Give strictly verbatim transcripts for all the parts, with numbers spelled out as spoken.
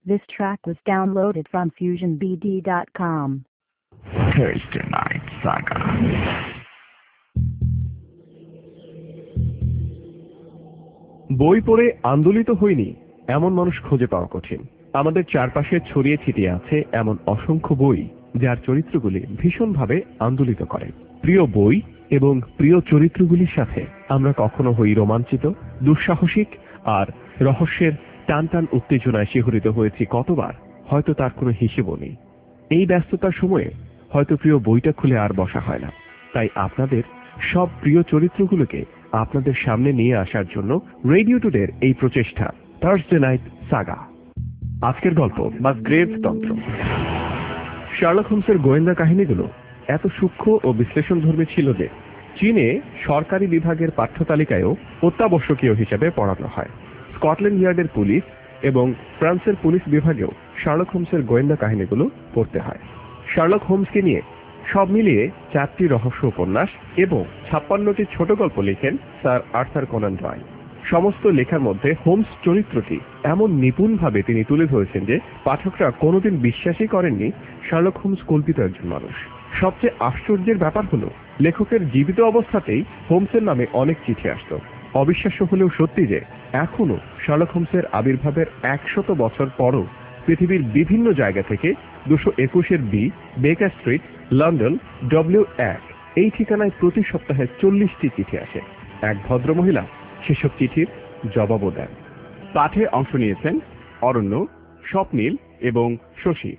This track was downloaded from fusion b d dot com. Thursday Night Saga. বই পড়ে আন্দোলিত হইনি এমন মানুষ খুঁজে পাওয়া কঠিন। আমাদের চারপাশে ছড়িয়ে ছিটিয়ে আছে এমন অসংখ্য বই যার চরিত্রগুলি ভীষণভাবে আন্দোলিত করে। প্রিয় বই এবং প্রিয় চরিত্রগুলির সাথে আমরা কখনো হই রোমাঞ্চিত, দুঃসাহসিক আর রহস্যের টান টান উত্তেজনায় শিহরিত হয়েছি কতবার, হয়তো তার কোনো হিসেবও নেই। এই ব্যস্ততার সময়ে হয়তো প্রিয় বইটা খুলে আর বসা হয় না। তাই আপনাদের সব প্রিয় চরিত্রগুলোকে আপনাদের সামনে নিয়ে আসার জন্য রেডিও টুডের এই প্রচেষ্টা থার্সডে নাইট সাগা। আজকের গল্প মাসগ্রেভ তন্ত্র। শার্লক হোমসের গোয়েন্দা কাহিনীগুলো এত সূক্ষ্ম ও বিশ্লেষণধর্মী ছিল যে চীনে সরকারি বিভাগের পাঠ্যতালিকায়ও অত্যাবশ্যকীয় হিসেবে পড়ানো হয়। স্কটল্যান্ড ইয়ার্ডের পুলিশ এবং ফ্রান্সের পুলিশ বিভাগেও শার্লক হোমসের গোয়েন্দা কাহিনীগুলো পড়তে হয়। শার্লক হোমসকে নিয়ে সব মিলিয়ে চারটি রহস্য উপন্যাস এবং ছাপ্পান্নটি ছোট গল্প লিখেন স্যার আর্থার কোনান ডয়েল। সমস্ত লেখার মধ্যে হোমস চরিত্রটি এমন নিপুণভাবে তিনি তুলে ধরেছেন যে পাঠকরা কোনোদিন বিশ্বাসই করেননি শার্লক হোমস কল্পিত একজন মানুষ। সবচেয়ে আশ্চর্যের ব্যাপার হলো লেখকের জীবিত অবস্থাতেই হোমসের নামে অনেক চিঠি আসত। অবিশ্বাস্য হলেও সত্যি যে এখনো শার্লক হোমসের আবির্ভাবের একশত বছর পরও পৃথিবীর বিভিন্ন জায়গা থেকে দুশো একুশের বি বেকার স্ট্রিট, লন্ডন, ডব্লিউ এক এই ঠিকানায় প্রতি সপ্তাহে চল্লিশটি চিঠি আসে। এক ভদ্রমহিলা সেসব চিঠির জবাবও দেন। পাঠে অংশ নিয়েছেন অরণ্য, স্বপ্নীল এবং Shashi.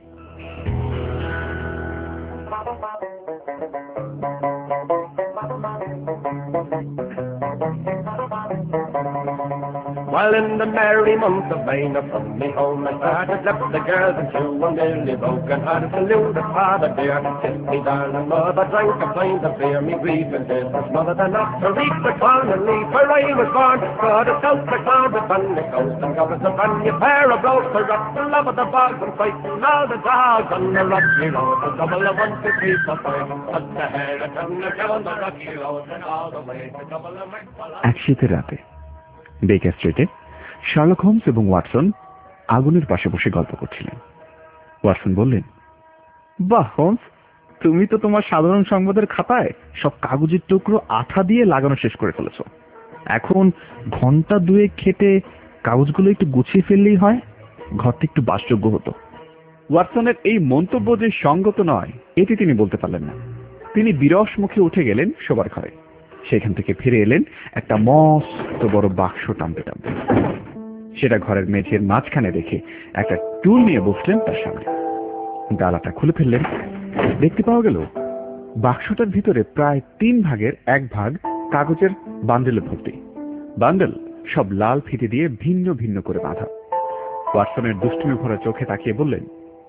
While in the merry month of May, from me home I started, left the girls and two and nearly broken hearted. Saluted father dear, kissed me darling mother, drank a pint of beer, me grieving did was mother than not to reach the corn and leave where I was born. Got a south the cloud with on the coast and got us a brand new pair of blows to rock the love of the bogs and fighting all the dogs on the rocky road. The double of one to three for five, cut the hair and turn the down the rocky road and all the way to double of my এক শীতের রাতে বেকার স্ট্রিটে Sherlock Holmes এবং Watson আগুনের পাশে বসে গল্প করছিলেন। ওয়াটসন বললেন, বাহ হোমস, তুমি তো তোমার সাধারণ সংবাদের খাতায় সব কাগজের টুকরো আঠা দিয়ে লাগানো শেষ করে ফেলেছ। এখন ঘন্টা দুয়েক খেটে কাগজগুলো একটু গুছিয়ে ফেললেই হয়, ঘরটা একটু বাসযোগ্য হতো। ওয়াটসনের এই মন্তব্য যে সঙ্গত নয় এটি তিনি বলতে পারলেন না। তিনি বিরস মুখে উঠে গেলেন শোবার ঘরে। সেখান থেকে ফিরে এলেন একটা মস্ত বড় বাক্স টানতে টানতে। সেটা ঘরের মেঝের মাঝখানে রেখে একটা টুল নিয়ে বসলেন তার সামনে। ডালাটা খুলে ফেললেন। দেখতে পাওয়া গেল বাক্সটার ভিতরে প্রায় তিন ভাগের এক ভাগ কাগজের বান্ডেলে ভর্তি। বান্ডেল সব লাল ফিতে দিয়ে ভিন্ন ভিন্ন করে বাঁধা। ওয়াটসনের দুষ্টুমি ভরা চোখে তাকিয়ে বললেন,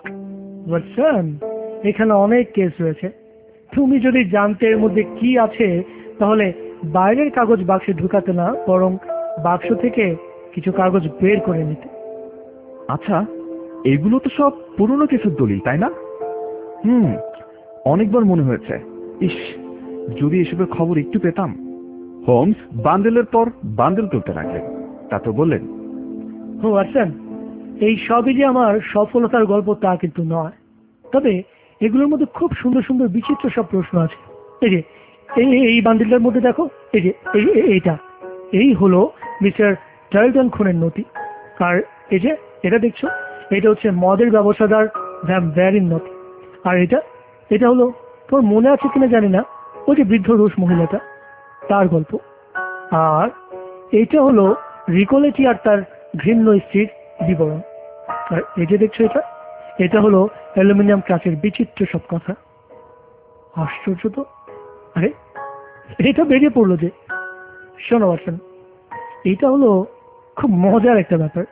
ওয়াটসন, এখানে অনেক কেস রয়েছে। তুমি যদি জানতে এর মধ্যে কি আছে তাহলে বাইরের কাগজ বাক্সে ঢুকাতে না, বরং বাক্স থেকে কিছু কাগজ বের করে নিতে। আচ্ছা, এগুলো তো সব পুরনো কেসের দলিল, তাই না? হুম, অনেকবার মনে হয়েছে, ইস যদি এসবের খবর একটু পেতাম। হোমস বান্ডেলের পর বান্ডেল তুলতে লাগলেন। তারপর বললেন, ও ওয়াটসন, এই সবই যে আমার সফলতার গল্প তা কিন্তু নয়। তবে এগুলোর মধ্যে খুব সুন্দর সুন্দর বিচিত্র সব প্রশ্ন আছে। এই যে এই এই বান্ডিলটার মধ্যে দেখো, এই যে এই এইটা এই হলো মিস্টার টার্লটন খুনের নথি। আর এই যে এটা দেখছো, এটা হচ্ছে মদের ব্যবসাদার ভ্যাম ভ্যারিন নথি। আর এটা এটা হলো, তোর মনে আছে কিনা জানি না, ওই যে বৃদ্ধ রুশ মহিলাটা, তার গল্প। আর এইটা হলো রিকোলেটি আর তার ঘৃণ্য স্ত্রীর বিবরণ। আর এই যে দেখছো এটা এটা হলো অ্যালুমিনিয়াম কাচের বিচিত্র সব কথা। আশ্চর্য তো। আরে এটা বেরিয়ে পড়লো যে। শোনো ওয়াটসন, এইটা হলো খুব মজার একটা ব্যাপার।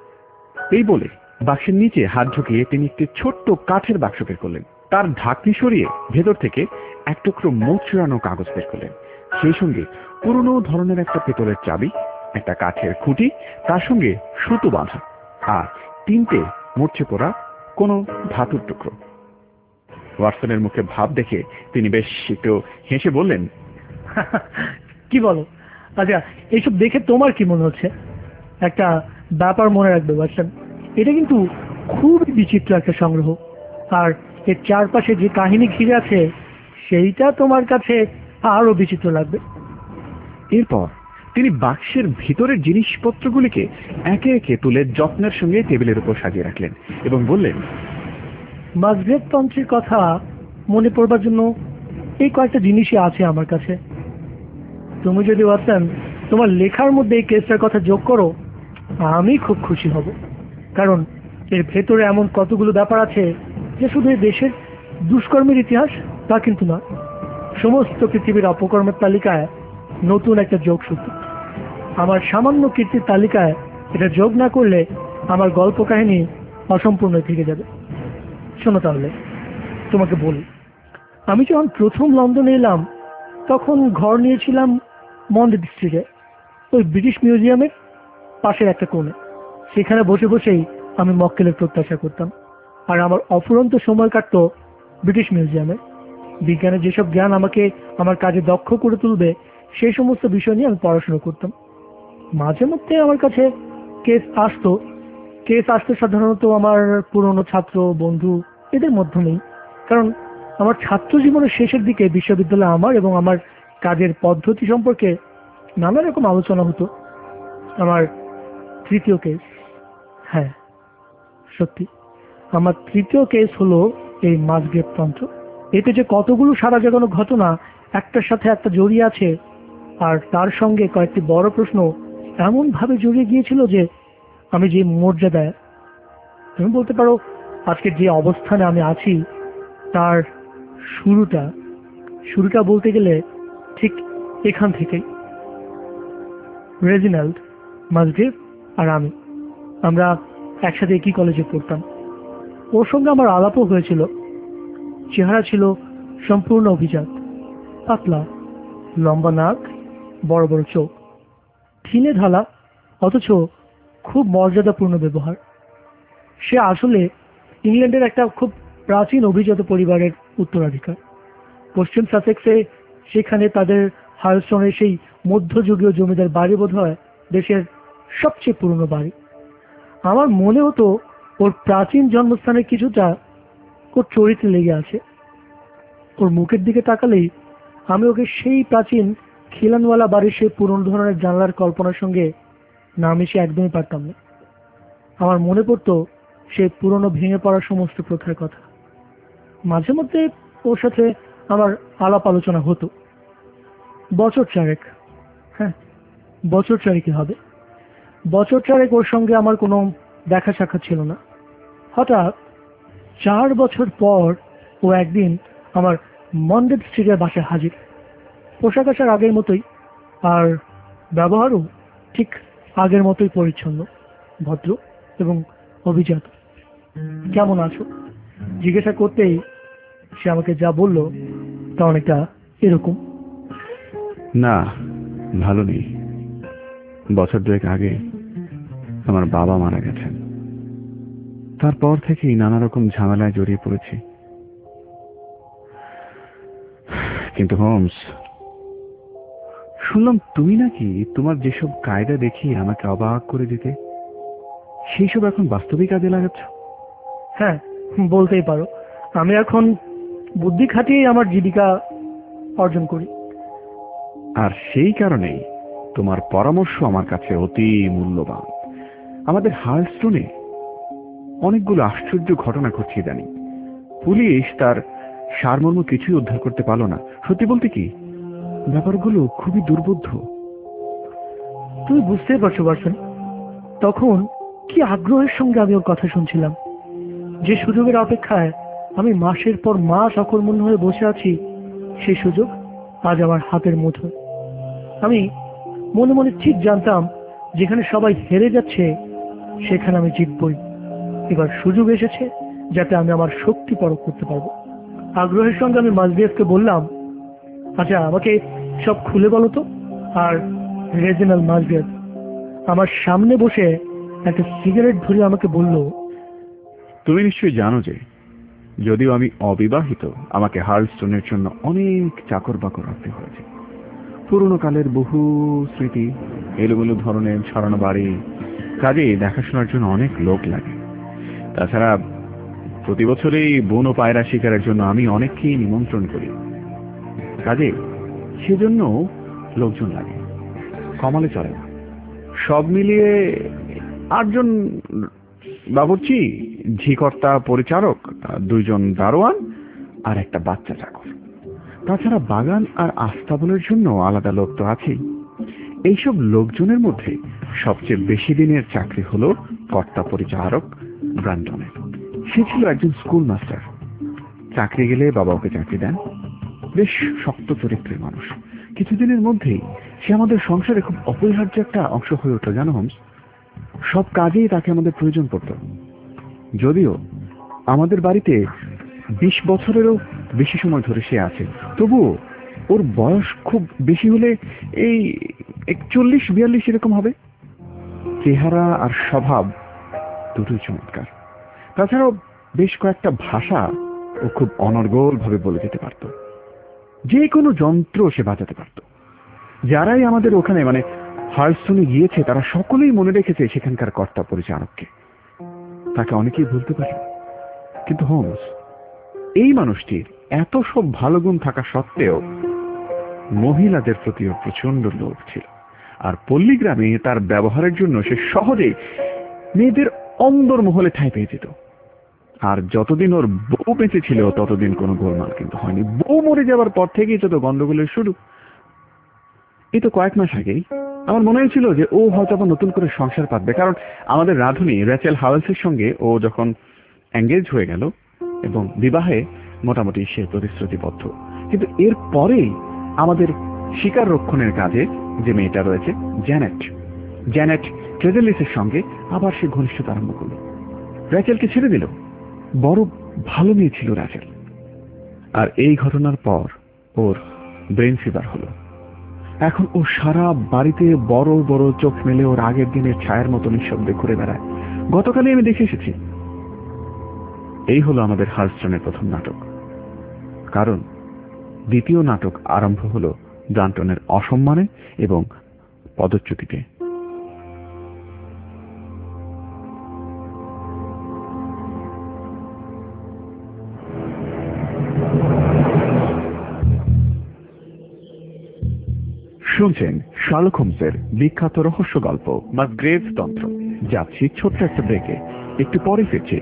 এই বলে বাক্সের নিচে হাত ঢুকিয়ে তিনি একটি ছোট্ট কাঠের বাক্স বের করলেন। তার ঢাকনি সরিয়ে ভেতর থেকে এক টুকরো মোচড়ানো কাগজ বের করলেন। সেই সঙ্গে পুরনো ধরনের একটা পেতলের চাবি, একটা কাঠের খুঁটি, তার সঙ্গে সুতো বাঁধা আর তিনটে মরচে পড়া কোনো ধাতুর টুকরো। ওয়াটসনের মুখে ভাব দেখে তিনি বেশ একটু হেসে বললেন, কি বলো? আচ্ছা, এইসব দেখে তোমার কি মনে হচ্ছে? একটা ব্যাপার মনে রাখবে ওয়াটসন, এটা কিন্তু খুবই বিচিত্র একটা সংগ্রহ, আর এর চারপাশে যে কাহিনী ঘিরে আছে সেইটা তোমার কাছে আরো বিচিত্র লাগবে। এরপর তিনি বাক্সের ভিতরের জিনিসপত্রগুলিকে একে একে তুলে যত্নের সঙ্গে টেবিলের উপর সাজিয়ে রাখলেন এবং বললেন, মাঝগ্রেভ তন্ত্রের কথা মনে পড়বার জন্য এই কয়েকটা জিনিসই আছে আমার কাছে। তুমি যদি ওয়াটসন তোমার লেখার মধ্যে এই কেসটার কথা যোগ করো, আমি খুব খুশি হব, কারণ এর ভেতরে এমন কতগুলো ব্যাপার আছে যে শুধু এই দেশের দুষ্কর্মের ইতিহাস তা কিন্তু নয়, সমস্ত পৃথিবীর অপকর্মের তালিকায় নতুন একটা যোগসূত্র। আমার সামান্য কীর্তির তালিকায় এটা যোগ না করলে আমার গল্প কাহিনী অসম্পূর্ণ থেকে যাবে। শোনো তাহলে, তোমাকে বলি, আমি যখন প্রথম লন্ডনে এলাম তখন ঘর নিয়েছিলাম মন্ডেড স্ট্রিটে, ওই ব্রিটিশ মিউজিয়ামের পাশের একটা কোণে। সেখানে বসে বসেই আমি মক্কেলের প্রত্যাশা করতাম, আর আমার অফুরন্ত সময় কাটত ব্রিটিশ মিউজিয়ামে। বিজ্ঞানের যেসব জ্ঞান আমাকে আমার কাজে দক্ষ করে তুলবে সেই সমস্ত বিষয় নিয়ে আমি পড়াশোনা করতাম। মাঝে মধ্যে আমার কাছে কেস আসতো কেস আসতো সাধারণত আমার পুরনো ছাত্র বন্ধু এদের মাধ্যমেই, কারণ আমার ছাত্র জীবনের শেষের দিকে বিশ্ববিদ্যালয়ে আমার এবং আমার কাজের পদ্ধতি সম্পর্কে নানা রকম আলোচনা হতো। আমার তৃতীয় কেস, হ্যাঁ সত্যি, আমার তৃতীয় কেস হলো এই মাঝগ্রেভ তন্ত্র। এতে যে কতগুলো সারা জাগানো ঘটনা একটার সাথে একটা জড়িয়ে আছে, আর তার সঙ্গে কয়েকটি বড় প্রশ্ন এমনভাবে জড়িয়ে গিয়েছিল যে আমি যে মর্যাদায়, তুমি বলতে পারো আজকের যে অবস্থানে আমি আছি তার শুরুটা শুরুটা বলতে গেলে ঠিক এখান থেকেই। রেজিনাল্ড মাঝগ্রেভ আর আমি, আমরা একসাথে একই কলেজে পড়তাম। ওর সঙ্গে আমার আলাপও হয়েছিল। চেহারা ছিল সম্পূর্ণ অভিজাত, পাতলা, লম্বা নাক, বড় বড় চোখ, ঠিলে ঢালা অথচ খুব মর্যাদাপূর্ণ ব্যবহার। সে আসলে ইংল্যান্ডের একটা খুব প্রাচীন অভিজাত পরিবারের উত্তরাধিকার। পশ্চিম সাসেক্সে, সেখানে তাদের হার্লস্টনের সেই মধ্যযুগীয় জমিদার বাড়ি বোধ হয় দেশের সবচেয়ে পুরনো বাড়ি। আমার মনে হতো ওর প্রাচীন জন্মস্থানের কিছুটা ওর চরিত্রে লেগে আছে। ওর মুখের দিকে তাকালেই আমি ওকে সেই প্রাচীন খিলানওয়ালা বাড়ির সেই পুরনো ধরনের জানলার কল্পনার সঙ্গে না মিশে একদমই পারতাম না। আমার মনে পড়তো সেই পুরনো ভেঙে পড়া সমস্ত প্রথার কথা। মাঝে মধ্যে ওর সাথে আমার আলাপ আলোচনা হতো। বছর চারেক, হ্যাঁ বছর চারেকই হবে, বছর চারেক ওর সঙ্গে আমার কোনো দেখা সাক্ষাৎ ছিল না। হঠাৎ চার বছর পর ও একদিন আমার মন্ডেড স্ট্রিটের বাসায় হাজির। পোশাক আশাক আগের মতোই, আর ব্যবহারও ঠিক আগের মতোই পরিচ্ছন্ন, ভদ্র এবং অভিজাত। কেমন আছো জিজ্ঞাসা করতেই সে আমাকে যা বলল তা অনেকটা এরকম, না ভালো নেই, বছর দুয়েক আগে আমার বাবা মারা গেছেন, তারপর থেকেই নানা রকম ঝামেলায় জড়িয়ে পড়েছি। কিন্তু হোমস, শুনলাম তুমি নাকি তোমার যেসব কায়দা দেখি আমাকে অবাক করে দিতে, সেই সব এখন বাস্তবিক কাজে লাগাচ্ছ। হ্যাঁ বলতেই পারো, আমি এখন বুদ্ধি খাটিয়ে আমার জীবিকা অর্জন করি। আর সেই কারণেই তোমার পরামর্শ আমার কাছে অতি মূল্যবান। আমাদের হার্লস্টনে অনেকগুলো আশ্চর্য ঘটনা ঘটছে জানি, পুলিশ তার সারমর্ম কিছুই উদ্ধার করতে পারল না। সত্যি বলতে কি, ব্যাপারগুলো খুবই দুর্বোধ্য। তুমি বুঝতেই পারছো পারছেন তখন কি আগ্রহের সঙ্গে আমি ওর কথা শুনছিলাম। যে সুযোগের অপেক্ষায় আমি মাসের পর মাস অকর্মণ্য হয়ে বসে আছি, সেই সুযোগ আজ আমার হাতের মুঠোয়। আমি মনে মনে ঠিক জানতাম যেখানে সবাই হেরে যাচ্ছে সেখানে আমি জিতবই। এবার সুযোগ এসেছে যাতে আমি আমার শক্তি পরখ করতে পারবো। আগ্রহের সঙ্গে আমি মাঝগ্রেভকে বললাম, আচ্ছা আমাকে সব খুলে বলো তো। আর রেজিনাল্ড মাঝগ্রেভ আমার সামনে বসে একটা সিগারেট ধরে আমাকে বলল, তুমি নিশ্চয়ই জানো যে যদিও আমি অবিবাহিত, আমাকে হার্লস্টনের জন্য অনেক চাকর বাকর রাখতে হয়েছে। পুরনো কালের বহু স্মৃতি, এলোমেলো ধরনের ছড়ানো বাড়ি, কাজে দেখাশোনার জন্য অনেক লোক লাগে। তাছাড়া প্রতি বছরই বন ও পায়রা শিকারের জন্য আমি অনেককেই নিমন্ত্রণ করি, কাজে সেজন্য লোকজন লাগে, কমালে চলে না। সব মিলিয়ে আটজন বাবুর্চি, ঝিকর্তা, পরিচারক, দুইজন দারোয়ান আর একটা বাচ্চা চাকর। তাছাড়া বাগান আর আস্তাবলের জন্য আলাদা লোক তো আছেই। এইসব লোকজনের মধ্যে সবচেয়ে বেশি দিনের চাকরি হলো কর্তা পরিচারক ব্রান্টনের। সে ছিল একজন স্কুল মাস্টার। চাকরি গেলে বাবা ওকে চাকরি দেন। বেশ শক্ত চরিত্রের মানুষ। কিছুদিনের মধ্যেই সে আমাদের সংসারে খুব অপরিহার্য একটা অংশ হয়ে উঠল, জানো হোমস। সব কাজেই তাকে আমাদের প্রয়োজন পড়ত। যদিও আমাদের বাড়িতে বিশ বছরেরও বেশি সময় ধরে সে আছে, তবুও ওর বয়স খুব বেশি হলে এই একচল্লিশ বিয়াল্লিশ এরকম হবে। চেহারা আর স্বভাব দুটোই চমৎকার। তাছাড়াও বেশ কয়েকটা ভাষা ও খুব অনর্গল ভাবে বলে যেতে পারত। যে কোনো যন্ত্র সে বাজাতে পারত। যারাই আমাদের ওখানে মানে হার্লস্টোনে গিয়েছে তারা সকলেই মনে রেখেছে সেখানকার কর্তা পরিচারককে। তাকে অনেকেই ভুলতে পারে। কিন্তু হোমস, এই মানুষটির এত সব ভালো গুণ থাকা সত্ত্বেও মহিলাদের প্রতিও প্রচন্ড লোভ ছিল। আর পল্লীগ্রামে তার ব্যবহারের জন্য সে সহজেই মেয়েদের অন্দর মহলে ঠাঁই পেয়ে যেত। আর যতদিন ওর বউ বেঁচে ছিল ততদিন কোনো গোলমাল কিন্তু হয়নি। বউ মরে যাওয়ার পর থেকেই যত গন্ডগোলের শুরু। এই তো কয়েক মাস আগেই আমার মনে হয়েছিল যে ও হয়তো আবার নতুন করে সংসার পাতবে, কারণ আমাদের রাধুনী রেচেল হাওয়েলসের সঙ্গে ও যখন এঙ্গেজ হয়ে গেল এবং বিবাহে মোটামুটি সে প্রতিশ্রুতিবদ্ধ। কিন্তু এর পরেই আমাদের শিকার রক্ষণের কাজে যে মেয়েটা রয়েছে জ্যানেট জ্যানেট ট্রেজেলিসের সঙ্গে আবার সে ঘনিষ্ঠতা আরম্ভ করল। রেচেলকে ছেড়ে দিল। বড় ভালো মেয়ে ছিল রেচেল। আর এই ঘটনার পর ওর ব্রেন ফিভার হলো। এখন ও সারা বাড়িতে বড় বড় চোখ মেলে ওর আগের দিনের ছায়ার মতো নিঃশব্দে ঘুরে বেড়ায়। গতকালই আমি দেখে এসেছি। এই হলো আমাদের হার্লস্টোনের প্রথম নাটক। কারণ দ্বিতীয় নাটক আরম্ভ হলো ব্রান্টনের অসম্মানে এবং পদচ্যুতিতে। শুনছেন শার্লক হোমসের বিখ্যাত রহস্য গল্প মাসগ্রেভস তন্ত্র। যাচ্ছি ছোট্ট একটা ব্রেকে, একটু পরে ফিরছি।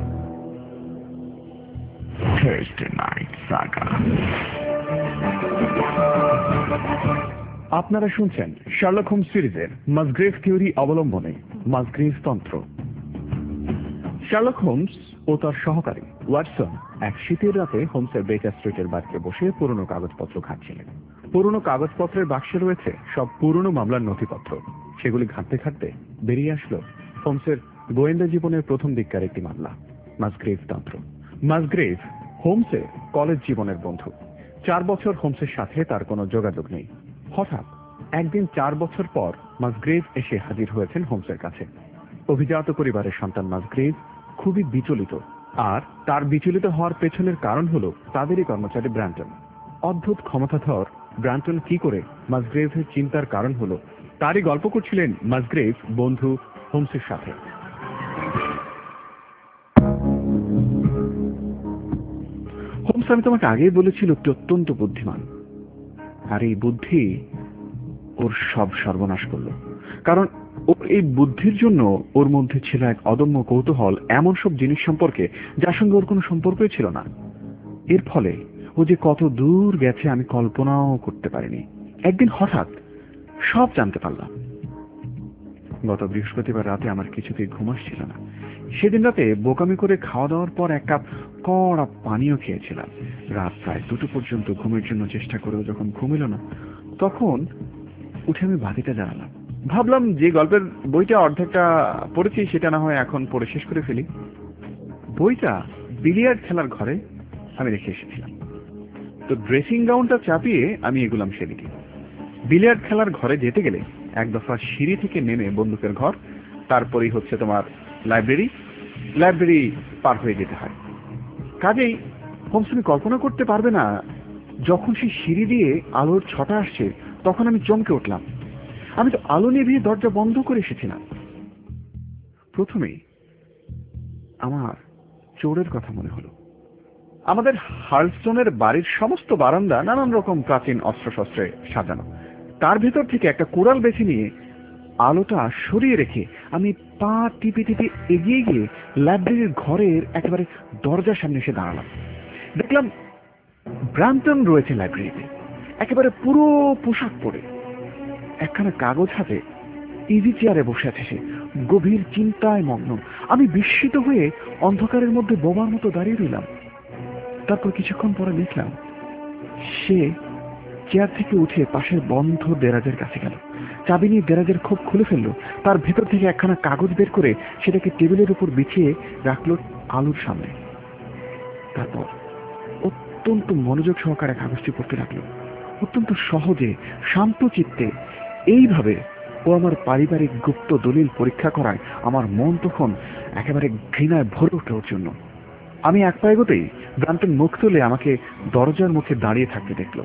আপনারা শুনছেন শার্লক হোমস সিরিজের মাসগ্রেভ থিওরি অবলম্বনে মাসগ্রেভস তন্ত্র। শার্লক হোমস ও তার সহকারী ওয়াটসন এক শীতের রাতে হোমসের বেকার স্ট্রিটের বাড়িতে বসে পুরনো কাগজপত্র ঘাঁটছিলেন। পুরনো কাগজপত্রের বাক্সে রয়েছে সব পুরনো মামলার নথিপত্র। সেগুলি ঘাঁটতে ঘাঁটতে বেরিয়ে আসলো হোমসের গোয়েন্দা জীবনের প্রথম দিককার একটি মামলা, মাসগ্রেভ তন্ত্র। মাসগ্রেভ হোমসের কলেজ জীবনের বন্ধু। চার বছর হোমসের সাথে তার কোনো যোগাযোগ নেই। হঠাৎ একদিন চার বছর পর মাসগ্রেভ এসে হাজির হয়েছেন হোমসের কাছে। অভিজাত পরিবারের সন্তান মাসগ্রেভ খুবই বিচলিত, আর তার বিচলিত হওয়ার পেছনের কারণ হলো তাদেরই কর্মচারী ব্রান্টন। অদ্ভুত ক্ষমতাধর ব্রান্টন কি করে মাসগ্রেভের চিন্তার কারণ হলো তারই গল্প করছিলেন মাসগ্রেভ বন্ধু হোমসের সাথে। হোমস, আমি তোমাকে আগেই বলেছি লোকটি অত্যন্ত বুদ্ধিমান, আর এই বুদ্ধি ওর সব সর্বনাশ করলো। কারণ ওর এই বুদ্ধির জন্য ওর মধ্যে ছিল এক অদম্য কৌতূহল এমন সব জিনিস সম্পর্কে যার সঙ্গে ওর কোনো সম্পর্কই ছিল না। এর ফলে ও যে কত দূর গেছে আমি কল্পনাও করতে পারিনি। একদিন হঠাৎ সব জানতে পারলাম। গত বৃহস্পতিবার রাতে আমার কিছুতেই ঘুম আসছিল না। সেদিন রাতে বোকামি করে খাওয়া দাওয়ার পর এক কাপ কড়া পানীয় খেয়েছিলাম। রাত প্রায় দুটো পর্যন্ত ঘুমের জন্য চেষ্টা করেও যখন ঘুম এলো না, তখন উঠে আমি বাতিটা জ্বালালাম। ভাবলাম যে গল্পের বইটা অর্ধেকটা পড়েছি সেটা না হয় এখন পড়ে শেষ করে ফেলি। বইটা বিলিয়ার্ড খেলার ঘরে আমি রেখে এসেছিলাম। তো ড্রেসিং গাউনটা চাপিয়ে আমি এগুলাম সেদিকে। বিলিয়ার্ড খেলার ঘরে যেতে গেলে এক দফা সিঁড়ি থেকে নেমে বন্দুকের ঘর, তারপরেই হচ্ছে তোমার লাইব্রেরি, লাইব্রেরি পার হয়ে যেতে হয়। কাজেই হোমস, তুমি কল্পনা করতে পারবে না, যখন সেই সিঁড়ি দিয়ে আলোর ছটা আসছে তখন আমি চমকে উঠলাম। আমি তো আলো নিভিয়ে দরজা বন্ধ করে এসেছিলাম। প্রথমেই আমার চোরের কথা মনে হলো। আমাদের হার্লস্টোনের বাড়ির সমস্ত বারান্দা নানান রকম প্রাচীন অস্ত্রশস্ত্রে সাজানো। তার ভেতর থেকে একটা কুড়াল বেছে নিয়ে আলোটা সরিয়ে রেখে আমি পা টিপে টিপে এগিয়ে গিয়ে লাইব্রেরির ঘরের একেবারে দরজার সামনে এসে দাঁড়ালাম। দেখলাম ব্রান্টন রয়েছে লাইব্রেরিতে, একেবারে পুরো পোশাক পরে, একখানা কাগজ হাতে ইজি চেয়ারে বসে আছে সে, গভীর চিন্তায় মগ্ন। আমি বিস্মিত হয়ে অন্ধকারের মধ্যে বোবার মতো দাঁড়িয়ে রইলাম। তারপর কিছুক্ষণ পরে দেখলাম সে চেয়ার থেকে উঠে পাশের বন্ধ দেরাজের কাছে গেল, চাবি নিয়ে দেরাজের খোপ খুলে ফেললো, তার ভেতর থেকে একখানা কাগজ বের করে সেটাকে টেবিলের উপর বিছিয়ে রাখলো আলুর সামনে। তারপর অত্যন্ত মনোযোগ সহকারে কাগজটি পড়তে লাগলো, অত্যন্ত সহজে শান্ত চিত্তে। এইভাবে ও আমার পারিবারিক গুপ্ত দলিল পরীক্ষা করায় আমার মন তখন একেবারে ঘৃণায় ভরে উঠল ওর জন্য। আমি এক পা এগোতেই ব্রান্টন মুখ তুলে আমাকে দরজার মুখে দাঁড়িয়ে থাকতে দেখল।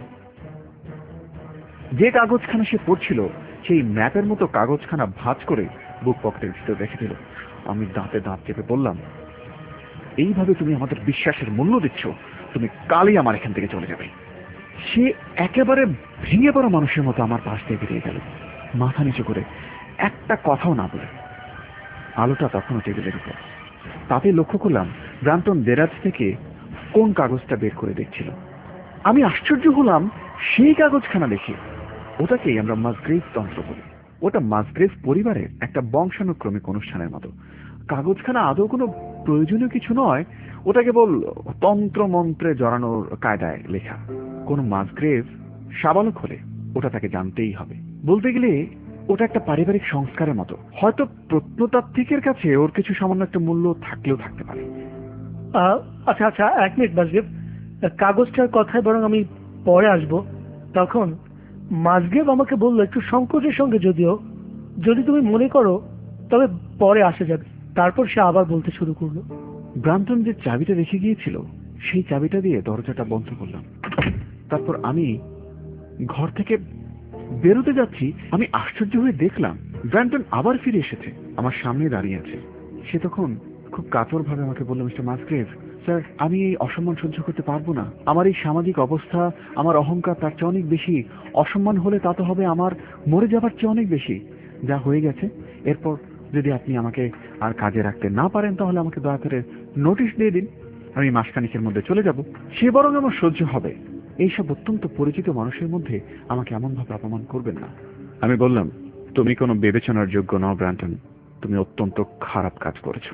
যে কাগজখানা সে পড়ছিল সেই ম্যাপের মতো কাগজখানা ভাঁজ করে বুক পকেটের ভিতরে রেখে দিল। আমি দাঁতে দাঁত চেপে বললাম, এইভাবে তুমি আমাদের বিশ্বাসের মূল্য দিচ্ছ, তুমি কালই আমার এখান থেকে চলে যাবে। সে একেবারে ভেঙে পড়া মানুষের মতো আমার পাশ দিয়ে বেরিয়ে গেল, মাথা নিচু করে, একটা কথাও না বলে। আলোটা তখনও টেবিলের উপর। তাতে লক্ষ্য করলাম ব্রান্টন দেরাজ থেকে কোন কাগজটা বের করে দেখছিল। আমি আশ্চর্য হলাম সেই কাগজখানা দেখে। ওটাকেই আমরা মাসগ্রেভ তন্ত্র বলি। ওটা মাসগ্রেভ পরিবারের একটা বংশানুক্রমিক অনুষ্ঠানের মতো। কাগজখানা আদৌ কোনো প্রয়োজনীয় কিছু নয়, ওটা কেবল তন্ত্র মন্ত্রে জড়ানোর কায়দায় লেখা। কোনো মাসগ্রেভ সাবালক হলে ওটা তাকে জানতেই হবে। বলতে গেলে ওটা একটা পারিবারিক সংস্কারের মতো। হয়তো প্রত্নতাত্ত্বিকের কাছে ওর কিছু সামান্য একটা মূল্য থাকলেও থাকতে পারে। আচ্ছা আচ্ছা এক মিনিট মাসগ্রেভ, কাগজটার কথায় বরং আমি পরে আসবো। তখন মাসগ্রেভ আমাকে বললো একটু সংকোচের সঙ্গে, যদিও যদি তুমি মনে করো তবে পরে আসা যাবে। তারপর সে আবার বলতে শুরু করলো। ব্রান্টন যে চাবিটা রেখে গিয়েছিল সেই চাবিটা দিয়ে দরজাটা বন্ধ করলাম। তারপর আমি ঘর থেকে বেরোতে যাচ্ছি, আমি আশ্চর্য হয়ে দেখলাম ব্রান্টন আবার ফিরে এসেছে, আমার সামনে দাঁড়িয়ে আছে। সে তখন খুব কাতর ভাবে আমাকে বলল, মিস্টার মাসগ্রেভ স্যার, আমি এই অসম্মান সহ্য করতে পারবো না। আমার এই সামাজিক অবস্থা, আমার অহংকার তার চেয়ে অনেক বেশি। অসম্মান হলে তা তো হবে আমার মরে যাবার চেয়ে অনেক বেশি। যা হয়ে গেছে, এরপর যদি আপনি আমাকে আর কাজে রাখতে না পারেন তাহলে আমাকে দয়া করে নোটিশ দিয়ে দিন, আমি মাসখানিকের মধ্যে চলে যাব। সে বরং আমার সহ্য হবে। এইসব অত্যন্ত পরিচিত মানুষের মধ্যে আমাকে এমন ভাবে অপমান করবেন না। আমি বললাম, তুমি কোনো বিবেচনার যোগ্য নও ব্রান্টন, তুমি অত্যন্ত খারাপ কাজ করেছো।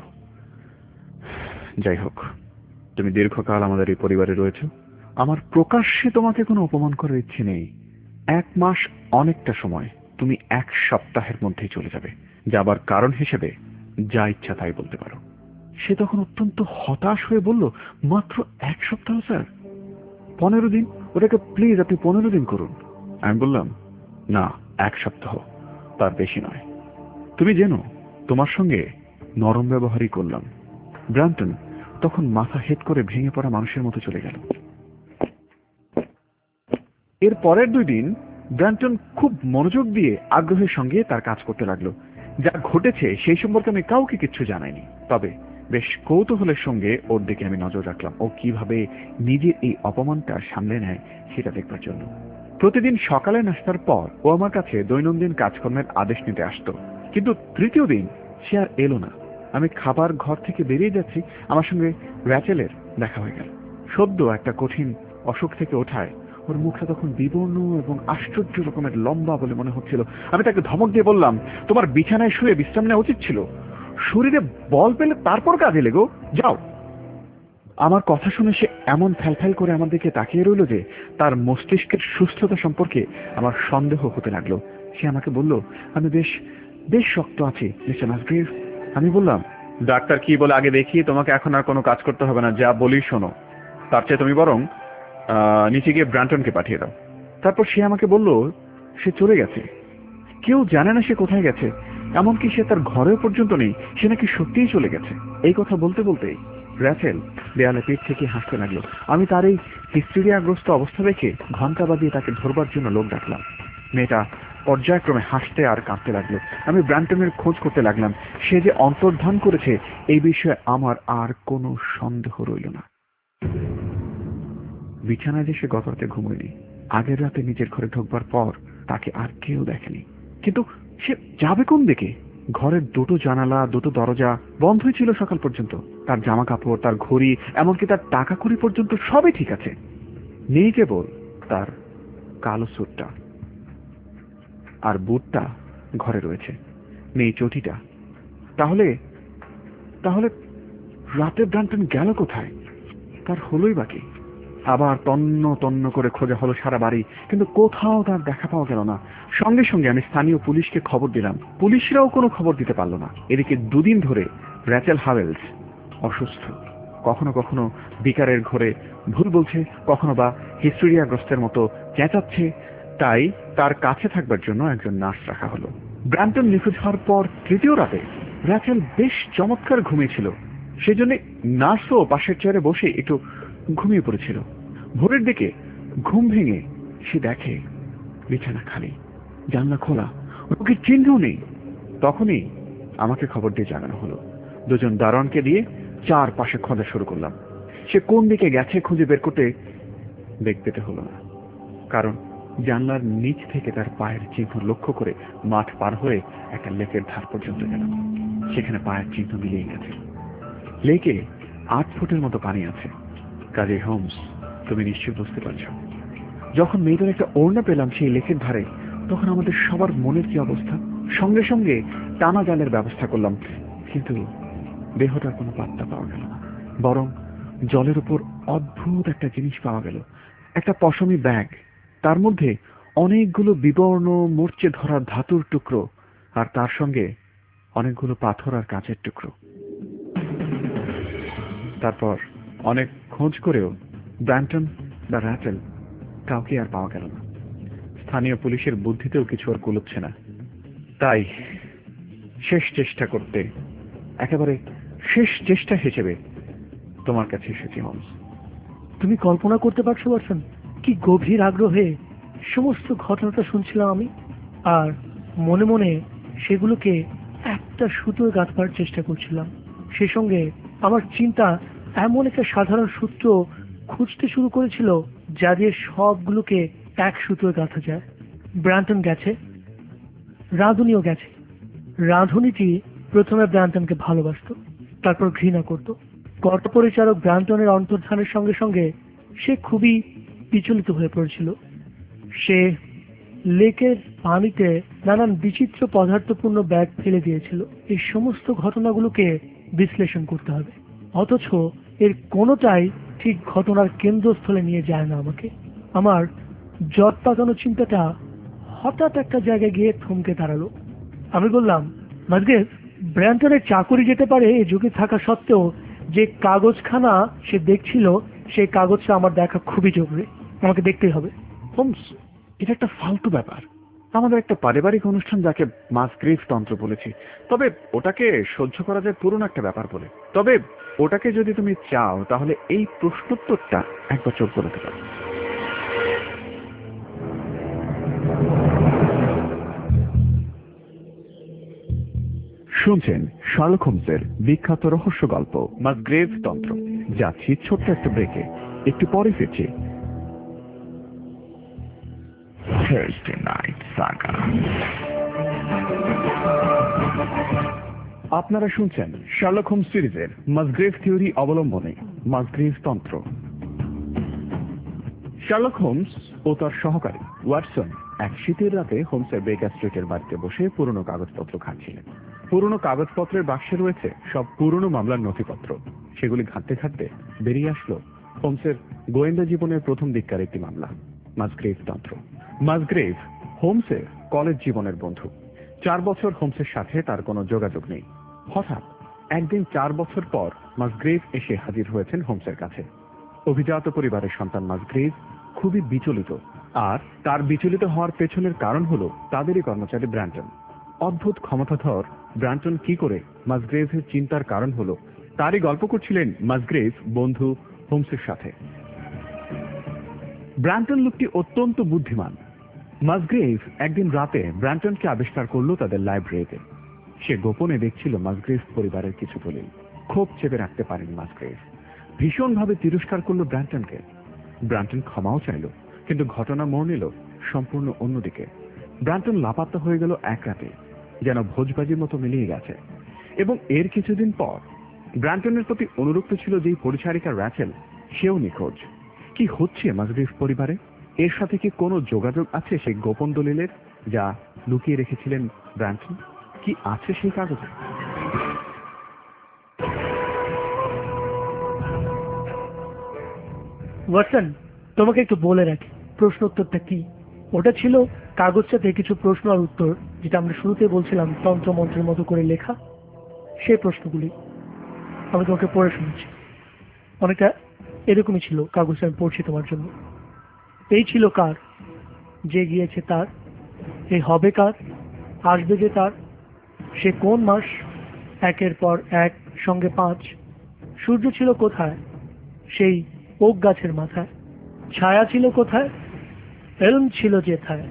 যাই হোক, তুমি দীর্ঘকাল আমাদের এই পরিবারে রয়েছো, আমার প্রকাশ্যে তোমাকে কোনো অপমান করার ইচ্ছে নেই। এক মাস অনেকটা সময়, তুমি এক সপ্তাহের মধ্যেই চলে যাবে। যাবার কারণ হিসেবে যা ইচ্ছা তাই বলতে পারো। সে তখন অত্যন্ত হতাশ হয়ে বলল, মাত্র এক সপ্তাহ স্যার? পনেরো দিন, ওটাকে প্লিজ আপনি পনেরো দিন করুন। আমি বললাম, না, এক সপ্তাহ, তার বেশি নয়। তুমি জেনো তোমার সঙ্গে নরম ব্যবহারই করলাম। ব্রান্টন তখন মাথা হেট করে ভেঙে পড়া মানুষের মতো চলে গেল। এর পরের দুই দিন ব্রান্টন খুব মনোযোগ দিয়ে আগ্রহের সঙ্গে তার কাজ করতে লাগলো। যা ঘটেছে সেই সম্পর্কে আমি কাউকে কিছু জানাইনি, তবে বেশ কৌতূহলের সঙ্গে ওর দিকে আমি নজর রাখলাম। ও কিভাবে নিজের এই অপমানটা সামলে নেয় সেটা দেখবার জন্য। প্রতিদিন সকালে নাস্তার পর ও আমার কাছে দৈনন্দিন কাজকর্মের আদেশ নিতে আসতো, কিন্তু তৃতীয় দিন সে আর এলো না। আমি খাবার ঘর থেকে বেরিয়ে যাচ্ছি, আমার সঙ্গে র্যাচেলের দেখা হয়ে গেল। সদ্য একটা কঠিন অসুখ থেকে ওঠায় ওর মুখটা তখন বিবর্ণ এবং আশ্চর্য রকমের লম্বা বলে মনে হচ্ছিল। আমি তাকে ধমক দিয়ে বললাম, তোমার বিছানায় শুয়ে বিশ্রাম নেওয়া উচিত ছিল, শরীরে বল পেলে তারপর কাজে লেগো, যাও। আমার কথা শুনে সে এমন ফ্যালফ্যাল করে আমার দিকে তাকিয়ে রইল যে তার মস্তিষ্কের সুস্থতা সম্পর্কে আমার সন্দেহ হতে লাগলো। সে আমাকে বলল, আমি বেশ বেশ শক্ত আছি মিস্টার মাসগ্রেভ। আমি বললাম, ডাক্তার কি বলে আগে দেখি, তোমাকে এখন আর কোনো কাজ করতে হবে না, যা বলি শোনো। তার চেয়ে তুমি বরং নিচে গিয়ে ব্রান্টনকে পাঠিয়ে দাও। তারপর সে আমাকে বলল সে চলে গেছে, কেউ জানে না সে কোথায় গেছে, এমনকি সে তার ঘরেও পর্যন্ত নেই, সে নাকি সত্যিই চলে গেছে। এই কথা বলতে বলতেই র্যাচেল দেয়ালে পিঠ থেকে হাসতে লাগলো। আমি তার এই হিস্টেরিয়াগ্রস্ত অবস্থা দেখে ঘন্টা বাজিয়ে তাকে ধরবার জন্য লোক ডাকলাম। মেয়েটা পর্যায়ক্রমে হাসতে আর কাঁদতে লাগলো। আমি ব্র্যান্টনের খোঁজ করতে লাগলাম। সে যে অন্তর্ধান করেছে এই বিষয়ে আমার আর কোনো সন্দেহ রইল না। বিছানায় যে সে গত রাতে ঘুমোয়নি, আগের রাতে নিজের ঘরে ঢোকবার পর তাকে আর কেউ দেখেনি। কিন্তু সে যাবে কোন দিকে? ঘরের দুটো জানালা, দুটো দরজা বন্ধই ছিল সকাল পর্যন্ত। তার জামা কাপড়, তার ঘড়ি, এমনকি তার টাকা কড়ি পর্যন্ত সবই ঠিক আছে। নেই কেবল তার কালো স্যুটটা আর বুটটা ঘরে রয়েছে, নেই চটিটা। তাহলে তাহলে রাতে ব্র্যান্টন গেল কোথায়? তার হলোই বাকি। আবার তন্ন তন্ন করে খোঁজা হলো সারা বাড়ি, কিন্তু কোথাও তার দেখা পাওয়া গেল না। সঙ্গে সঙ্গে আমি স্থানীয় পুলিশকে খবর দিলাম। পুলিশরাও কোনো খবর দিতে পারল না। এদিকে দুদিন ধরে র্যাচেল হাওয়েলস অসুস্থ, কখনো কখনো বিকারের ঘরে ভুল বলছে, কখনো বা হিস্টেরিয়াগ্রস্তের মতো চেঁচাচ্ছে। তাই তার কাছে থাকবার জন্য একজন নার্স রাখা হলো। ব্র্যান্টন নিখোঁজ হওয়ার পর তৃতীয় রাতে র্যাচেল বেশ চমৎকার ঘুমিয়েছিল। সেজন্য নার্সও পাশের চেয়ারে বসে একটু ঘুমিয়ে পড়েছিল। ভোরের দিকে ঘুম ভেঙে সে দেখে বিছানা খালি, জানলা খোলা, রোগীর চিহ্ন নেই। তখনই আমাকে খবর দিয়ে জানানো হলো। দুজন দারোয়ানকে দিয়ে চারপাশে খোঁজা শুরু করলাম। সে কোন দিকে গেছে খুঁজে বের করতে বেগ পেতে হলো না, কারণ জানলার নিচ থেকে তার পায়ের চিহ্ন লক্ষ্য করে মাঠ পার হয়ে একটা লেকের ধার পর্যন্ত গেলাম। সেখানে পায়ের চিহ্ন মিলিয়ে গেছে। লেকে আট ফুটের মতো পানি আছে। কাজী হোমস, তুমি নিশ্চয় বুঝতে পারছো। যখন মেয়েদের একটা ওড়না পেলাম সেই লেকের ধারে, তখন আমাদের সবার মনের কি অবস্থা। সঙ্গে সঙ্গে টানা জালের ব্যবস্থা করলাম, কিন্তু দেহটার কোনো পাত্তা পাওয়া গেল না। বরং জলের উপর অদ্ভুত একটা জিনিস পাওয়া গেল, একটা পশমি ব্যাগ। তার মধ্যে অনেকগুলো বিবর্ণ মরচে ধরা ধাতুর টুকরো, আর তার সঙ্গে অনেকগুলো পাথর আর কাঁচের টুকরো। তারপর অনেক খোঁজ করেও ব্র্যান্টন বা র্যাচেল কাউকে আর পাওয়া গেল না। স্থানীয় পুলিশের বুদ্ধিতেও কিছু আর কুলোচ্ছে না। তাই শেষ চেষ্টা করতে, একেবারে শেষ চেষ্টা হিসেবে তোমার কাছে এসেছি হোমস। তুমি কল্পনা করতে পারছো ওয়াটসন, কি গভীর আগ্রহে সমস্ত ঘটনাটা শুনছিলাম আমি, আর মনে মনে সেগুলোকে একটা সুতোয় গাঁথবার চেষ্টা করছিলাম। সে সঙ্গে আমার চিন্তা এমন একটা সাধারণ সূত্র খুঁজতে শুরু করেছিল যা দিয়ে সবগুলোকে এক সুতোয় গাঁথা যায়। ব্র্যান্টন গেছে, রাঁধুনিও গেছে। রাঁধুনিটি প্রথমে ব্র্যান্টনকে ভালোবাসত, তারপর ঘৃণা করত। কর্তা পরিচারক ব্র্যান্টনের অন্তর্ধানের সঙ্গে সঙ্গে সে খুবই বিচলিত হয়ে পড়েছিল। সে লেকের পানিতে নানান বিচিত্র পদার্থপূর্ণ ব্যাগ ফেলে দিয়েছিল। এই সমস্ত ঘটনাগুলোকে বিশ্লেষণ করতে হবে, অথচ এর কোনোটাই ঠিক ঘটনার কেন্দ্রস্থলে নিয়ে যায় না আমাকে। আমার জট পাকানো চিন্তাটা হঠাৎ একটা জায়গায় গিয়ে থমকে দাঁড়ালো। আমি বললাম, মাসগ্রেভ, ব্র্যান্টনের চাকরি যেতে পারে এই যুগে থাকা সত্ত্বেও যে কাগজখানা সে দেখছিল সেই কাগজটা আমার দেখা খুবই জরুরি, আমাকে দেখতেই হবে। হোমস, এটা একটা ফালতু ব্যাপার। আমাদের একটা পারিবারিক অনুষ্ঠান যাকে মাসগ্রেভ তন্ত্র বলেছি, তবে ওটাকে সহ্য করা যায় পুরনো একটা ব্যাপার বলে। তবে ওটাকে যদি তুমি চাও তাহলে এই প্রশ্নোত্তরটা একবার চোখ বলতে পারো। শুনছেন শার্লক হোমসের বিখ্যাত রহস্য গল্প মাসগ্রেভ তন্ত্র। যাচ্ছি ছোট্ট একটা ব্রেকে, একটু পরে ফিরছি। Thursday Night Saga। আপনারা শুনছেন শার্লক হোমস সিরিজের মাসগ্রেভ থিওরি অবলম্বনে মাসগ্রেভ তন্ত্র। শার্লক হোমস ও তার সহকারী ওয়াটসন এক শীতের রাতে হোমসের বেকার স্ট্রিটের বাড়িতে বসে পুরনো কাগজপত্র ঘাঁটছিলেন। পুরনো কাগজপত্রের বাক্সে রয়েছে সব পুরনো মামলার নথিপত্র। সেগুলি ঘাঁটতে ঘাঁটতে বেরিয়ে আসলো হোমসের গোয়েন্দা জীবনের প্রথম দিককার একটি মামলা, মাসগ্রেভ তন্ত্র। মাসগ্রেভ হোমসের কলেজ জীবনের বন্ধু। চার বছর হোমসের সাথে তার কোনো যোগাযোগ নেই। হঠাৎ একদিন চার বছর পর মাসগ্রেভ এসে হাজির হয়েছেন হোমসের কাছে। অভিজাত পরিবারের সন্তান মাসগ্রেভ খুবই বিচলিত, আর তার বিচলিত হওয়ার পেছনের কারণ হলো তাদেরই কর্মচারী ব্র্যান্টন। অদ্ভুত ক্ষমতাধর ব্র্যান্টন কি করে মাসগ্রেভের চিন্তার কারণ হলো তারই গল্প করছিলেন মাসগ্রেভ বন্ধু হোমসের সাথে। ব্র্যান্টন লোকটি অত্যন্ত বুদ্ধিমান, মাসগ্রেভ একদিন রাতে ব্র্যান্টনকে আবিষ্কার করলো তাদের লাইব্রেরিতে। সে গোপনে দেখছিল মাসগ্রেভ পরিবারের কিছু দলিল। ক্ষোভ চেপে রাখতে পারেনি মাসগ্রেভ, ভীষণভাবে তিরস্কার করলো ব্র্যান্টনকে। ব্র্যান্টন ক্ষমাও চাইল, কিন্তু ঘটনা মোড় নিল সম্পূর্ণ অন্যদিকে। ব্র্যান্টন লাপাত্তা হয়ে গেল এক রাতে, যেন ভোজবাজির মতো মিলিয়ে গেছে। এবং এর কিছুদিন পর ব্র্যান্টনের প্রতি অনুরক্ত ছিল যেই পরিচারিকা র্যাচেল, সেও নিখোঁজ। কি হচ্ছে মাসগ্রেভ পরিবারে? এর সাথে কি কোনো যোগাযোগ আছে সেই গোপন দলিলের, যা লুকিয়ে রেখেছিলেন ব্র্যান্টন? কি আছে সেই কাগজে? ওয়াটসন, তোমাকে একটু বলে রাখি প্রশ্ন উত্তরটা কি। ওটা ছিল কাগজটাতে কিছু প্রশ্ন আর উত্তর, যেটা আমরা শুরুতে বলছিলাম তন্ত্রমন্ত্রের মতো করে লেখা। সেই প্রশ্নগুলি আমি তোমাকে পড়ে শুনেছি। অনেকটা এরকমই ছিল কাগজটা, আমি পড়ছি তোমার জন্য। এই ছিল কার, যে গিয়েছে তার, এই হবে কার, আসবে যে তার, সে কোন মাস, একের পর এক সঙ্গে পাঁচ, সূর্য ছিল কোথায়, সেই ওক গাছের মাথায়, ছায়া ছিল কোথায়, এলম ছিল যেথায়,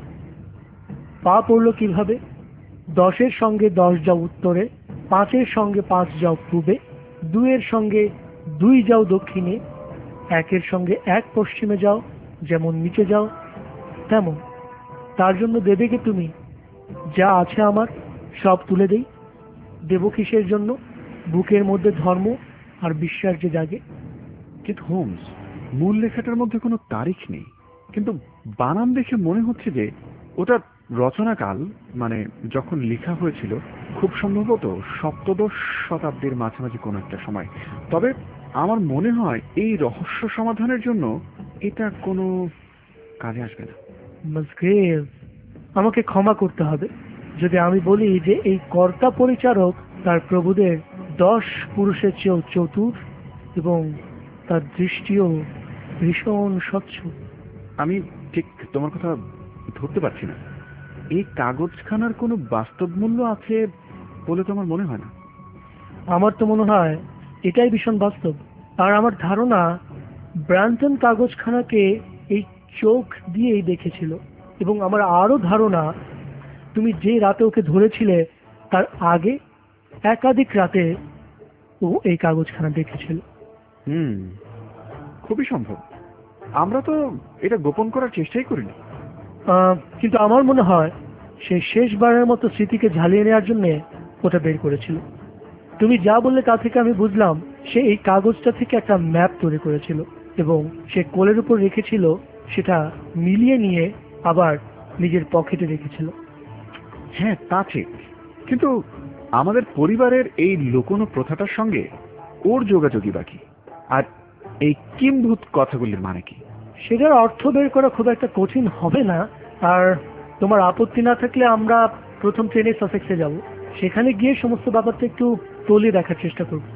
পা পড়ল কিভাবে, দশের সঙ্গে দশ যাও উত্তরে, পাঁচের সঙ্গে পাঁচ যাও পূবে, দুইয়ের সঙ্গে দুই যাও দক্ষিণে, একের সঙ্গে এক পশ্চিমে যাও, যেমন নিচে যাও তেমন। তার জন্য দেবে কি তুমি, যা আছে আমার সব তুলে দেই। দেব কিসের জন্য, বুকের মধ্যে ধর্ম আর বিশ্বাস যে জাগে। কিন্তু হোমস, মূল লেখাটার মধ্যে কোনো তারিখ নেই, কিন্তু বানান দেখে মনে হচ্ছে যে ওটা রচনাকাল, মানে যখন লেখা হয়েছিল খুব সম্ভবত সপ্তদশ শতাব্দীর মাঝামাঝি কোনো একটা সময়। তবে আমার মনে হয় এই রহস্য সমাধানের জন্য এটা কোনো কাজে আসবে না। মাসগ্রেভ, আমাকে ক্ষমা করতে হবে যদি আমি বলি যে এই কর্তা পরিচারক তার প্রভুদের দশ পুরুষের চেয়েও চতুর, এবং তার দৃষ্টিও ভীষণ স্বচ্ছ। আমি ঠিক তোমার কথা ধরতে পারছি না। এই কাগজখানার কোনো বাস্তব মূল্য আছে বলে তো আমার মনে হয় না। আমার তো মনে হয় এটাই ভীষণ বাস্তব। আর আমার ধারণা ব্র্যান্টন কাগজখানাকে এই চোখ দিয়েই দেখেছিল, এবং আমার আরো ধারণা তুমি যে রাতে ওকে ধরেছিলে তার আগে একাধিক রাতে ও এই কাগজখানা দেখেছিল। হুম, খুবই সম্ভব। আমরা তো এটা গোপন করার চেষ্টাই করিনি। কিন্তু আমার মনে হয় সে শেষবারের মতো স্মৃতিকে ঝালিয়ে নেওয়ার জন্য ওটা বের করেছিল। তুমি যা বললে তা থেকে আমি বুঝলাম সে এই কাগজটা থেকে একটা ম্যাপ তৈরি করেছিল, এবং সে কোলের উপর রেখেছিল, সেটা মিলিয়ে নিয়ে আবার নিজের পকেটে রেখেছিল। হ্যাঁ, তা ঠিক, কিন্তু আমাদের পরিবারের এই লুকোনো প্রথাটার সঙ্গে ওর যোগাযোগই বাকি। আর এই কিম্ভূত কথাগুলির মানে কি? সেটার অর্থ বের করা খুব একটা কঠিন হবে না। আর তোমার আপত্তি না থাকলে আমরা প্রথম ট্রেনে সাসেক্সে যাব, সেখানে গিয়ে সমস্ত ব্যাপারটা একটু তলিয়ে দেখার চেষ্টা করব।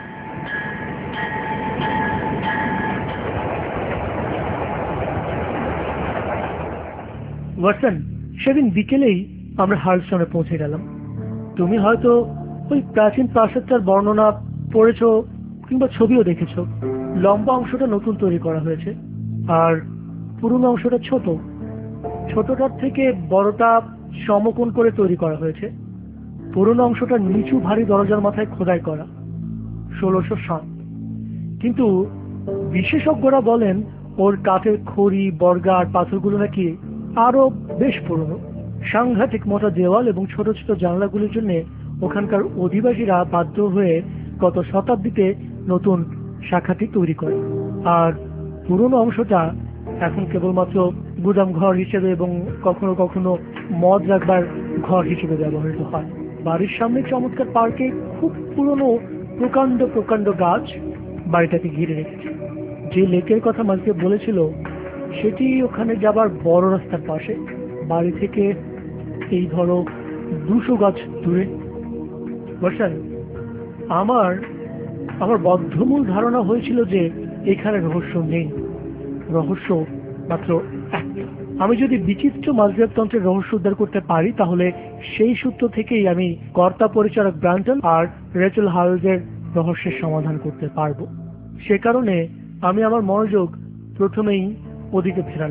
ওয়াটসন, সেদিন বিকেলেই আমরা হার্লস্টনে পৌঁছে গেলাম। তুমি হয়তো ওই প্রাচীন প্রাসাদটার বর্ণনা পড়েছ কিংবা ছবিও দেখেছ। লম্বা অংশটা নতুন তৈরি করা হয়েছে, আর পুরনো অংশটা ছোট। ছোটটার থেকে বড়টা সমকোণ করে তৈরি করা হয়েছে। পুরনো অংশটা নিচু ভারী দরজার মাথায় খোদাই করা, ষোলোশো সাত। কিন্তু বিশেষজ্ঞরা বলেন ওর কাঠের খড়ি, বর্গা আর পাথরগুলো নাকি আরো বেশ পুরনো। সাংঘাতিক মোটা দেওয়াল এবং ছোট ছোট জানলাগুলির জন্য ওখানকার অধিবাসীরা বাধ্য হয়ে গত শতাব্দীতে নতুন শাখাটি তৈরি করে। আর পুরনো অংশটা এখন কেবলমাত্র গুদাম ঘর হিসেবে এবং কখনো কখনো মদ রাখবার ঘর হিসেবে ব্যবহৃত হয়। বাড়ির সামনে চমৎকার পার্কে খুব পুরনো প্রকাণ্ড প্রকাণ্ড গাছ বাড়িটাকে ঘিরে রেখেছে। যে লেকের কথা মাঝে বলেছিল সেটি ওখানে যাবার বড় রাস্তার পাশে, বাড়ি থেকে এই ধরো দুশো গাছ দূরে। বর্ষায় আমার আমার বদ্ধমূল ধারণা হয়েছিল যে এখানে রহস্য নেই, রহস্য মাত্র একটা। আমি যদি বিচিত্র মাঝগ্রাবতন্ত্রের রহস্য উদ্ধার করতে পারি, তাহলে সেই সূত্র থেকেই আমি কর্তা পরিচারক ব্র্যান্টন আর রেচেল হার্লসের রহস্যের সমাধান করতে পারবো। সে কারণে আমি আমার মনোযোগ প্রথমেই ওদিকে ফেরালাম।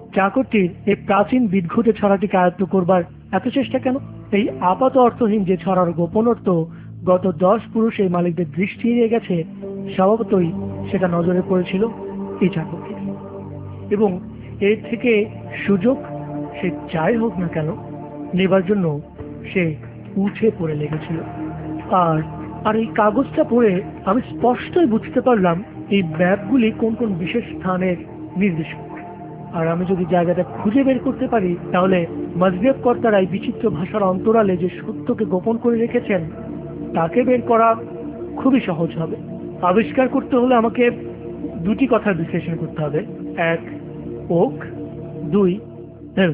চাকরটির এই প্রাচীন বিদঘুটে ছড়াটিকে আয়ত্ত করবার এত চেষ্টা কেন? এই আপাত অর্থহীন যে ছড়ার গোপন অর্থ গত দশ পুরুষ এই মালিকদের দৃষ্টি এড়িয়ে গেছে, স্বভাবতই সেটা নজরে পড়েছিল এই চাকরটির, এবং এর থেকে সুযোগ সে যাই হোক না কেন নেবার জন্য সে উঠে পড়ে লেগেছিল। আর আর এই কাগজটা পড়ে আমি স্পষ্টই বুঝতে পারলাম এই ম্যাপগুলি কোন কোন বিশেষ স্থানের নির্দেশ। আর আমি যদি জায়গাটা খুঁজে বের করতে পারি, তাহলে মজরেব কর্তারা এই বিচিত্র ভাষার অন্তরালে যে সত্যকে গোপন করে রেখেছেন তাকে বের করা খুবই সহজ হবে। আবিষ্কার করতে হলে আমাকে দুটি কথার বিশ্লেষণ করতে হবে, এক ওক, দুই হেলম।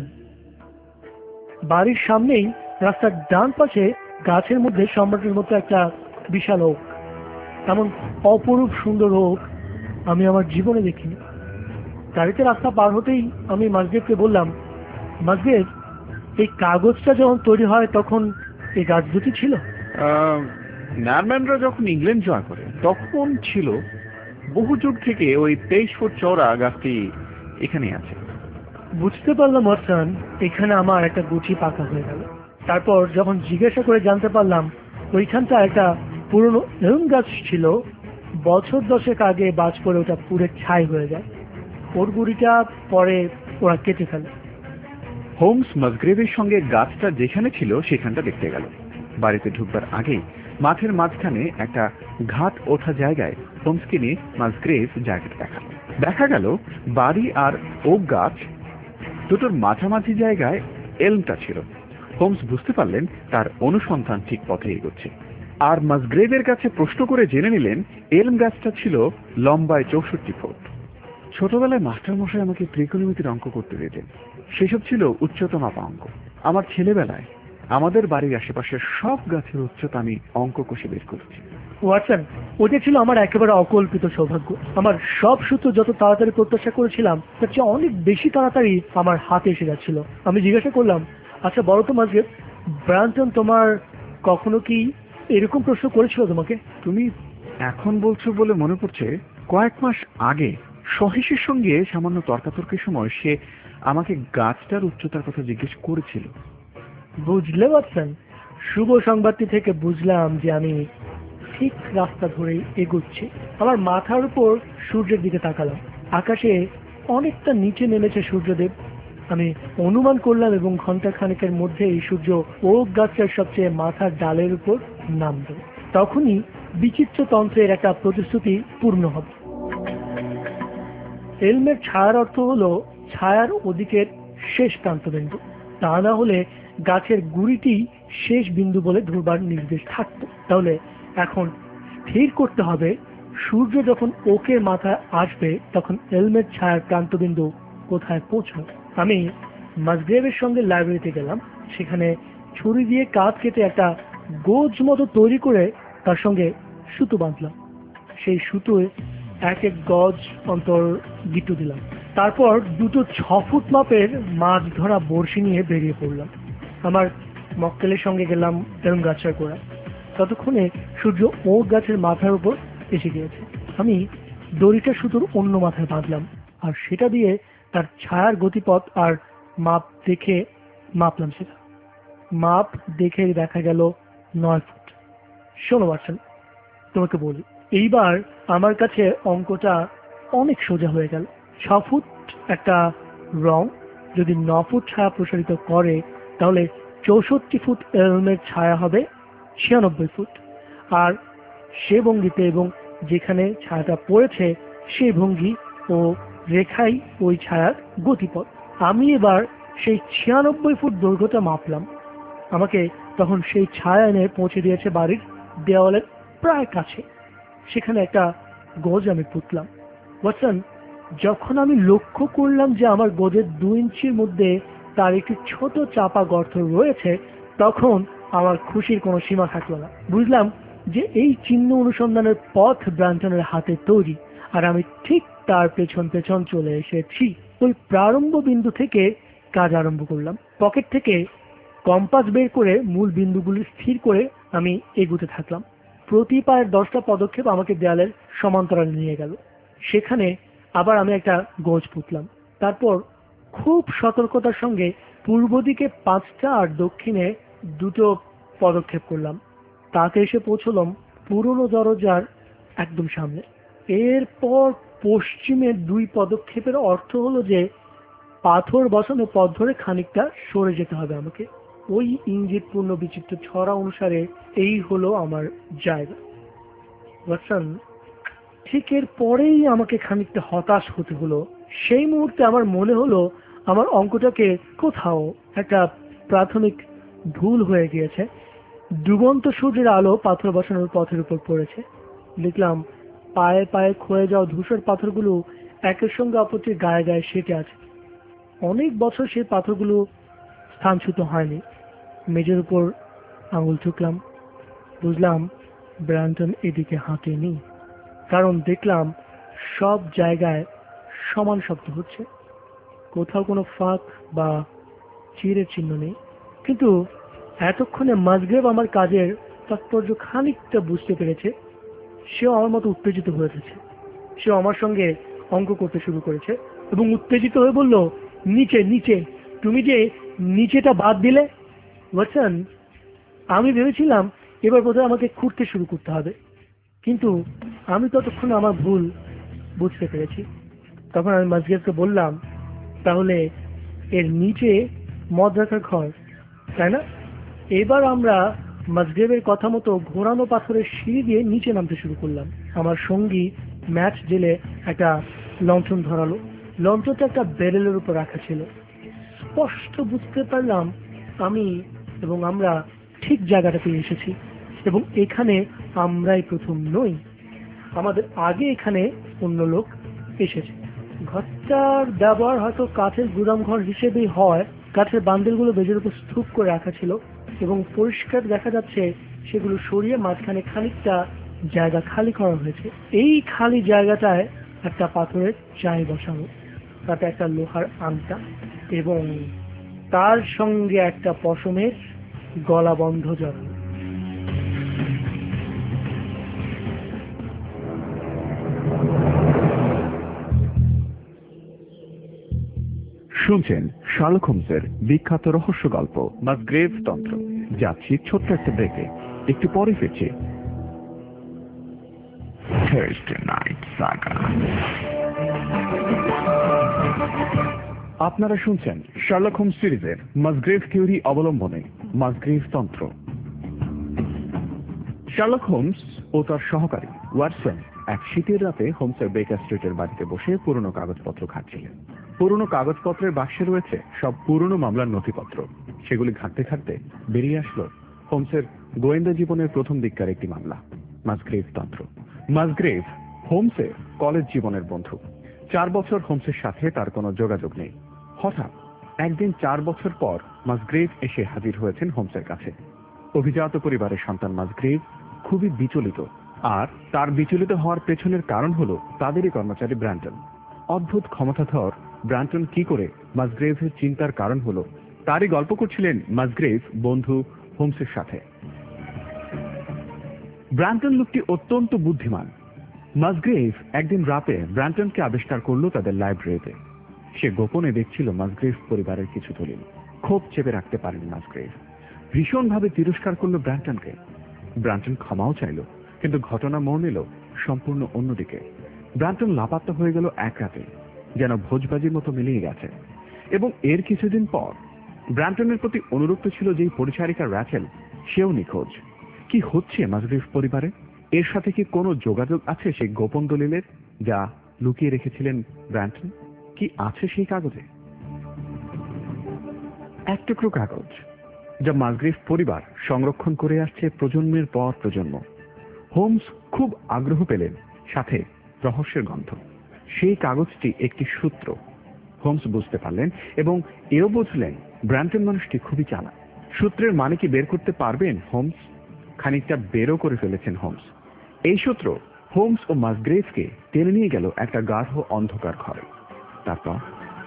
বাড়ির সামনেই রাস্তার ডান পাশে গাছের মধ্যে সম্রাটের মতো একটা বিশাল ওক। এমন অপরূপ সুন্দর ওক আমি আমার জীবনে দেখিনি। গাড়িতে রাস্তা পার হতেই আমি মাজদেবকে বললাম, মাজদেব, এই কাগজটা যখন তৈরি হয় তখন এই গাছ দুটি ছিল? নারম্যানরা যখন ইংল্যান্ড জয় করে তখন ছিল। বহু যুগ থেকে ওই তেইশ ফুট চওড়া গাছটি এখানে আছে। বুঝতে পারলাম ওয়াটসন, এখানে আমার একটা গুটি পাকা হয়ে গেল। তারপর যখন জিজ্ঞাসা করে জানতে পারলাম ওইখানটা একটা পুরনো এলম গাছ ছিল, বছর দশেক আগে বাজ পড়ে ওটা পুরে ছাই হয়ে যায়। ওর গুড়িটা পরে ওরা কেটে ফেলে। হোমস মাসগ্রেভের সঙ্গে গাছটা যেখানে ছিল সেখানটা দেখতে গেল। বাড়িতে ঢুকবার আগেই মাঠের মাঝখানে একটা ঘাট ওঠা জায়গায় হোমসকে নিয়ে মাসগ্রেভ জায়গাটা দেখালো। দেখা গেল বাড়ি আর ওক গাছ দুটোর মাঝামাঝি জায়গায় এলমটা ছিল। হোমস বুঝতে পারলেন তার অনুসন্ধান ঠিক পথে এগোচ্ছে। আর মাসগ্রেভের কাছে প্রশ্ন করে জেনে নিলেন এলম গাছটা ছিল লম্বায় চৌষট্টি ফুট। ছোটবেলায় মাস্টার মশাই আমাকে ত্রিকোণমিতির অঙ্ক করতে দিতেন। সেসব ছিল উচ্চতা মাপা অঙ্ক। আমার ছেলেবেলায় আমাদের বাড়ির আশেপাশের সব গাছের উচ্চতা আমি অঙ্ক কষে বের করেছি। ওয়াটসন, ওটা ছিল আমার একেবারে অকল্পিত সৌভাগ্য। আমার সব সূত্র যত তাড়াতাড়ি প্রত্যাশা করেছিলাম তার চেয়ে অনেক বেশি তাড়াতাড়ি আমার হাতে এসে যাচ্ছিল। আমি জিজ্ঞাসা করলাম, আচ্ছা বলো তো মাজদেব, ব্রান্টন তোমার কখনো কি এরকম প্রশ্ন করেছিল তোমাকে? তুমি এখন বলছো বলে মনে পড়ছে, কয়েক মাস আগে সহিসের সঙ্গে সামান্য তর্কাতর্কের সময় সে আমাকে গাছটার উচ্চতার কথা জিজ্ঞেস করেছিল। বুঝলে ওয়াটসন, শুভ সংবাদটি থেকে বুঝলাম যে আমি ঠিক রাস্তা ধরেই এগোচ্ছি। আমার মাথার উপর সূর্যের দিকে তাকালাম। আকাশে অনেকটা নিচে নেমেছে সূর্যদেব। আমি অনুমান করলাম এবং ঘন্টা খানেকের মধ্যে এই সূর্য ওক গাছের সবচেয়ে মাথার ডালের উপর নামবে। তখনই বিচিত্র তন্ত্রের একটা প্রতিশ্রুতি পূর্ণ হবে। এলমের ছায়ার অর্থ হলো ছায়ার ওদিকের শেষ প্রান্তবিন্দু। তা না হলে গাছের গুড়িটি শেষ বিন্দু বলে ধরবার নির্দেশ থাকত। তাহলে এখন স্থির করতে হবে সূর্য যখন ওকের মাথায় আসবে তখন এলমের ছায়ার প্রান্তবিন্দু কোথায় পৌঁছবে। আমি মাসগ্রেভের সঙ্গে লাইব্রেরিতে গেলাম। সেখানে ছুরি দিয়ে কাঠ কেটে একটা গোজ মতো তৈরি করে তার সঙ্গে সুতো বাঁধলাম। সেই সুতোয় এক এক গজ অন্তর গিট্টু দিলাম। তারপর দুটো ছ ফুট মাপের মাছ ধরা বড়শি নিয়ে বেরিয়ে পড়লাম। আমার মক্কেলের সঙ্গে গেলাম এলম গাছের গোড়ায়। ততক্ষণে সূর্য ওক গাছের মাথার উপর এসে গিয়েছে। আমি দড়িটা সুতোর অন্য মাথায় বাঁধলাম আর সেটা দিয়ে তার ছায়ার গতিপথ আর মাপ দেখে মাপলাম। সেটা মাপ দেখে দেখা গেল নয় ফুট। শোনো বাচ্চান, তোমাকে বলি, এইবার আমার কাছে অঙ্কটা অনেক সোজা হয়ে গেল। ছ ফুট একটা রং যদি ন ফুট ছায়া প্রসারিত করে তাহলে চৌষট্টি ফুট এলমের ছায়া হবে ছিয়ানব্বই ফুট। আর সে ভঙ্গিতে এবং যেখানে ছায়াটা পড়েছে সেই ভঙ্গি ও রেখাই ওই ছায়ার গতিপথ। আমি এবার সেই ছিয়ানব্বই ফুট দৈর্ঘ্যটা মাপলাম। আমাকে তখন সেই ছায়া এনে পৌঁছে দিয়েছে বাড়ির দেওয়ালের প্রায় কাছে। সেখানে একটা গোজ আমি পুঁতলাম। ওয়াটসন, যখন আমি লক্ষ্য করলাম যে আমার গোজের দু ইঞ্চির মধ্যে তার একটি ছোট চাপা গর্ত রয়েছে, তখন আমার খুশির কোনো সীমা থাকলো না। বুঝলাম যে এই চিহ্ন অনুসন্ধানের পথ ব্রান্টনের হাতে তৈরি, আর আমি ঠিক তার পেছন পেছন চলে এসেছি। ওই প্রারম্ভ বিন্দু থেকে কাজ আরম্ভ করলাম। পকেট থেকে কম্পাস বের করে মূল বিন্দুগুলি স্থির করে আমি এগুতে থাকলাম। প্রতি পায়ের দশটা পদক্ষেপ আমাকে দেয়ালের সমান্তরালে নিয়ে গেল। সেখানে আবার আমি একটা গোজ পুঁতলাম। তারপর খুব সতর্কতার সঙ্গে পূর্ব দিকে পাঁচটা আর দক্ষিণে দুটো পদক্ষেপ করলাম। তাতে এসে পৌঁছলাম পুরনো দরজার একদম সামনে। এরপর পশ্চিমে দুই পদক্ষেপের অর্থ হলো যে পাথর বসানো পথ ধরে খানিকটা সরে যেতে হবে আমাকে। ওই ইঙ্গিতপূর্ণ বিচিত্র ছড়া অনুসারে এই হলো আমার জায়গা। ওয়াটসন, ঠিক এর পরেই আমাকে খানিকটা হতাশ হতে হলো। সেই মুহূর্তে আমার মনে হলো আমার অঙ্কটাকে কোথাও একটা প্রাথমিক ভুল হয়ে গিয়েছে। ডুবন্ত সূর্যের আলো পাথর বসানোর পথের উপর পড়েছে। লিখলাম, পায়ে পায়ে ক্ষয়ে যাওয়া ধূসর পাথরগুলো একের সঙ্গে অপরটির গায়ে গায়ে সেটে আছে। অনেক বছর সেই পাথরগুলো স্থানচ্যুত হয়নি। মেঝের উপর আঙুল ঠুকলাম, বুঝলাম ব্র্যান্টন এদিকে হাঁটেনি। কারণ দেখলাম সব জায়গায় সমান শব্দ হচ্ছে, কোথাও কোনো ফাঁক বা চিরের চিহ্ন নেই। কিন্তু এতক্ষণে মাসগ্রেভ আমার কাজের তাৎপর্য খানিকটা বুঝতে পেরেছে। সেও আমার মতো উত্তেজিত হয়ে গেছে। সেও আমার সঙ্গে অঙ্ক করতে শুরু করেছে এবং উত্তেজিত হয়ে বলল, নিচে নিচে, তুমি যে নিচেটা বাদ দিলে। ওয়াটসন, আমি ভেবেছিলাম এবার বোধহয় আমাকে খুঁড়তে শুরু করতে হবে, কিন্তু আমি ততক্ষণ আমার ভুল বুঝতে পেরেছি। তখন আমি মাসগ্রেভকে বললাম, তাহলে এর নিচে মদ রাখার ঘর, তাই না? এবার আমরা মাসগ্রেভের কথা মতো ঘোরানো পাথরের সিঁড়ি দিয়ে নিচে নামতে শুরু করলাম। আমার সঙ্গী ম্যাচ জেলে একটা লণ্ঠন ধরালো। লণ্ঠনটা একটা ব্যারেলের উপর রাখা ছিল। স্পষ্ট বুঝতে পারলাম আমি এবং আমরা ঠিক জায়গাটাতে এসেছি এবং এখানে আমরাই প্রথম নই। আমাদের আগে এখানে অন্য লোক এসেছে। ঘরটার ব্যবহার হয়তো কাঠের গুদাম ঘর হিসেবেই হয়। কাঠের বান্ডেলগুলো বেজের উপর স্তূপ করে রাখা ছিল এবং পরিষ্কার দেখা যাচ্ছে সেগুলো সরিয়ে মাঝখানে খানিকটা জায়গা খালি করা হয়েছে। এই খালি জায়গাটায় একটা পাথরের চাই বসানো, তাতে একটা লোহার আংটা এবং তার সঙ্গে একটা পশমের গলা বন্ধ জড়ানো। শুনছেন শার্লক হোমসের বিখ্যাত রহস্য গল্প মাসগ্রেভ তন্ত্র। যাচ্ছি ছোট্ট একটা ব্রেকে, একটু পরে ফিরছি। Thursday Night Saga। আপনারা শুনছেন শার্লক হোমস সিরিজের মাসগ্রেভ থিওরি অবলম্বনে মাসগ্রেভ তন্ত্র। শার্লক হোমস ও তার সহকারী ওয়াটসন এক শীতের রাতে হোমসের বেকার স্ট্রিটের বাড়িতে বসে পুরনো কাগজপত্র ঘাঁটছিলেন। পুরনো কাগজপত্রের বাক্সে রয়েছে সব পুরনো মামলার নথিপত্র। সেগুলি ঘাঁটতে ঘাঁটতে বেরিয়ে আসলো হোমসের গোয়েন্দা জীবনের প্রথম দিককার একটি মামলা, মাসগ্রেভ তন্ত্র। মাসগ্রেভ হোমসের কলেজ জীবনের বন্ধু। চার বছর হোমসের সাথে তার কোনো যোগাযোগ নেই। হঠাৎ একদিন চার বছর পর মাসগ্রেভ এসে হাজির হয়েছেন হোমসের কাছে। অভিজাত পরিবারের সন্তান মাসগ্রেভ খুবই বিচলিত, আর তার বিচলিত হওয়ার পেছনের কারণ হলো তাদেরই কর্মচারী ব্র্যান্টন। অদ্ভুত ক্ষমতাধর ব্র্যান্টন কি করে মাসগ্রেভের চিন্তার কারণ হলো তারই গল্প করছিলেন মাসগ্রেভ বন্ধু হোমসের সাথে। ব্র্যান্টন লোকটি অত্যন্ত বুদ্ধিমান। মাসগ্রেভ একদিন রাতে ব্র্যান্টনকে আবিষ্কার করলো তাদের লাইব্রেরিতে। সে গোপনে দেখছিল মাসগ্রেভ পরিবারের কিছু দলিল। ক্ষোভ চেপে রাখতে পারেনি মাসগ্রেভ। ভীষণভাবে তিরস্কার করলো ব্র্যান্টনকে। ব্র্যান্টন ক্ষমাও চাইল, কিন্তু ঘটনা মোড় নিল সম্পূর্ণ অন্যদিকে। ব্র্যান্টন লাপাত্তা হয়ে গেল এক রাতে, যেন ভোজবাজির মতো মিলিয়ে গেছে। এবং এর কিছুদিন পর ব্র্যান্টনের প্রতি অনুরক্ত ছিল যেই পরিচারিকা র্যাচেল, সেও নিখোঁজ। কি হচ্ছে মাসগ্রেভ পরিবারে? এর সাথে কি কোনো যোগাযোগ আছে সেই গোপন দলিলের যা লুকিয়ে রেখেছিলেন ব্র্যান্টন? কি আছে সেই কাগজে? এক টুকরো কাগজ যা মাসগ্রেভ পরিবার সংরক্ষণ করে আসছে প্রজন্মের পর প্রজন্ম। হোমস খুব আগ্রহ পেলেন, সাথে রহস্যের গন্ধ। সেই কাগজটি একটি সূত্র। হোমস বুঝতে পারলেন এবং এও বুঝলেন ব্র্যান্টন মানুষটি খুবই চালাক। সূত্রের মানে কি বের করতে পারবেন হোমস? খানিকটা বেরও করে ফেলেছেন হোমস। এই সূত্র হোমস ও মাসগ্রেভকে টেনে নিয়ে গেল একটা গাঢ় অন্ধকার ঘরে। তারপর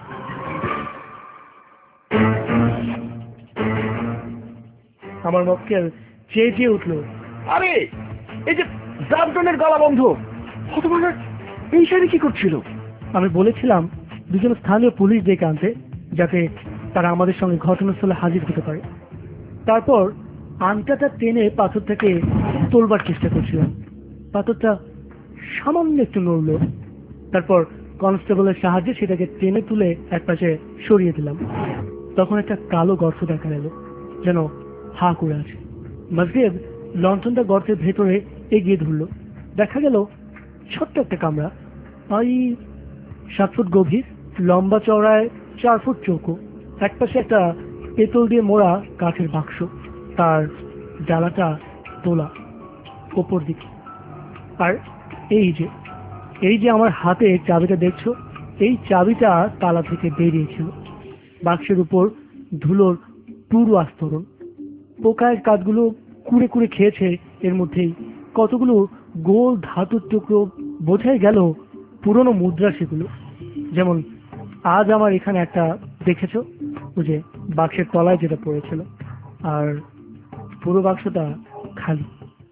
আমার মক্কেল চেয়ে চেয়ে উঠল, আরে এই যে ব্র্যান্টনের গলা বন্ধ, হতভাগা এই সাইডে কি করছিল? আমি বলেছিলাম দুজন স্থানীয় পুলিশ ডেকে আনতে, যাতে তারা আমাদের সঙ্গে ঘটনাস্থলে হাজির হতে পারে। তারপর আংটাটা টেনে পাথরটাকে তোলবার চেষ্টা করছিলাম। পাথরটা সামান্য একটু নড়ল। তারপর কনস্টেবলের সাহায্যে সেটাকে টেনে তুলে একপাশে সরিয়ে দিলাম। তখন একটা কালো গর্ত দেখা গেল, যেন হা করে আছে। মাসগেব লণ্ঠনটা গর্তের ভেতরে এগিয়ে ধরল। দেখা গেল ছোট্ট একটা কামরা, ওই সাত ফুট গভীর, লম্বা চওড়ায় চার ফুট চৌকো। একপাশে একটা পেতল দিয়ে মোড়া কাঠের বাক্স, তার ডালাটা তোলা ওপর দিকে। আর এই যে এই যে আমার হাতে চাবিটা দেখছো, এই চাবিটা তালা থেকে বেরিয়েছিল। বাক্সের উপর ধুলোর পুরো আস্তরণ, পোকায়ের কাঠগুলো কুড়ে কুড়ে খেয়েছে। এর মধ্যেই কতগুলো গোল ধাতুর টুকরো, বোঝাই গেল পুরনো মুদ্রা সেগুলো। যেমন আজ আমার এখানে একটা দেখেছো, ওই যে বাক্সের তলায় যেটা পড়েছিল, আর পুরো বাক্সটা খালি।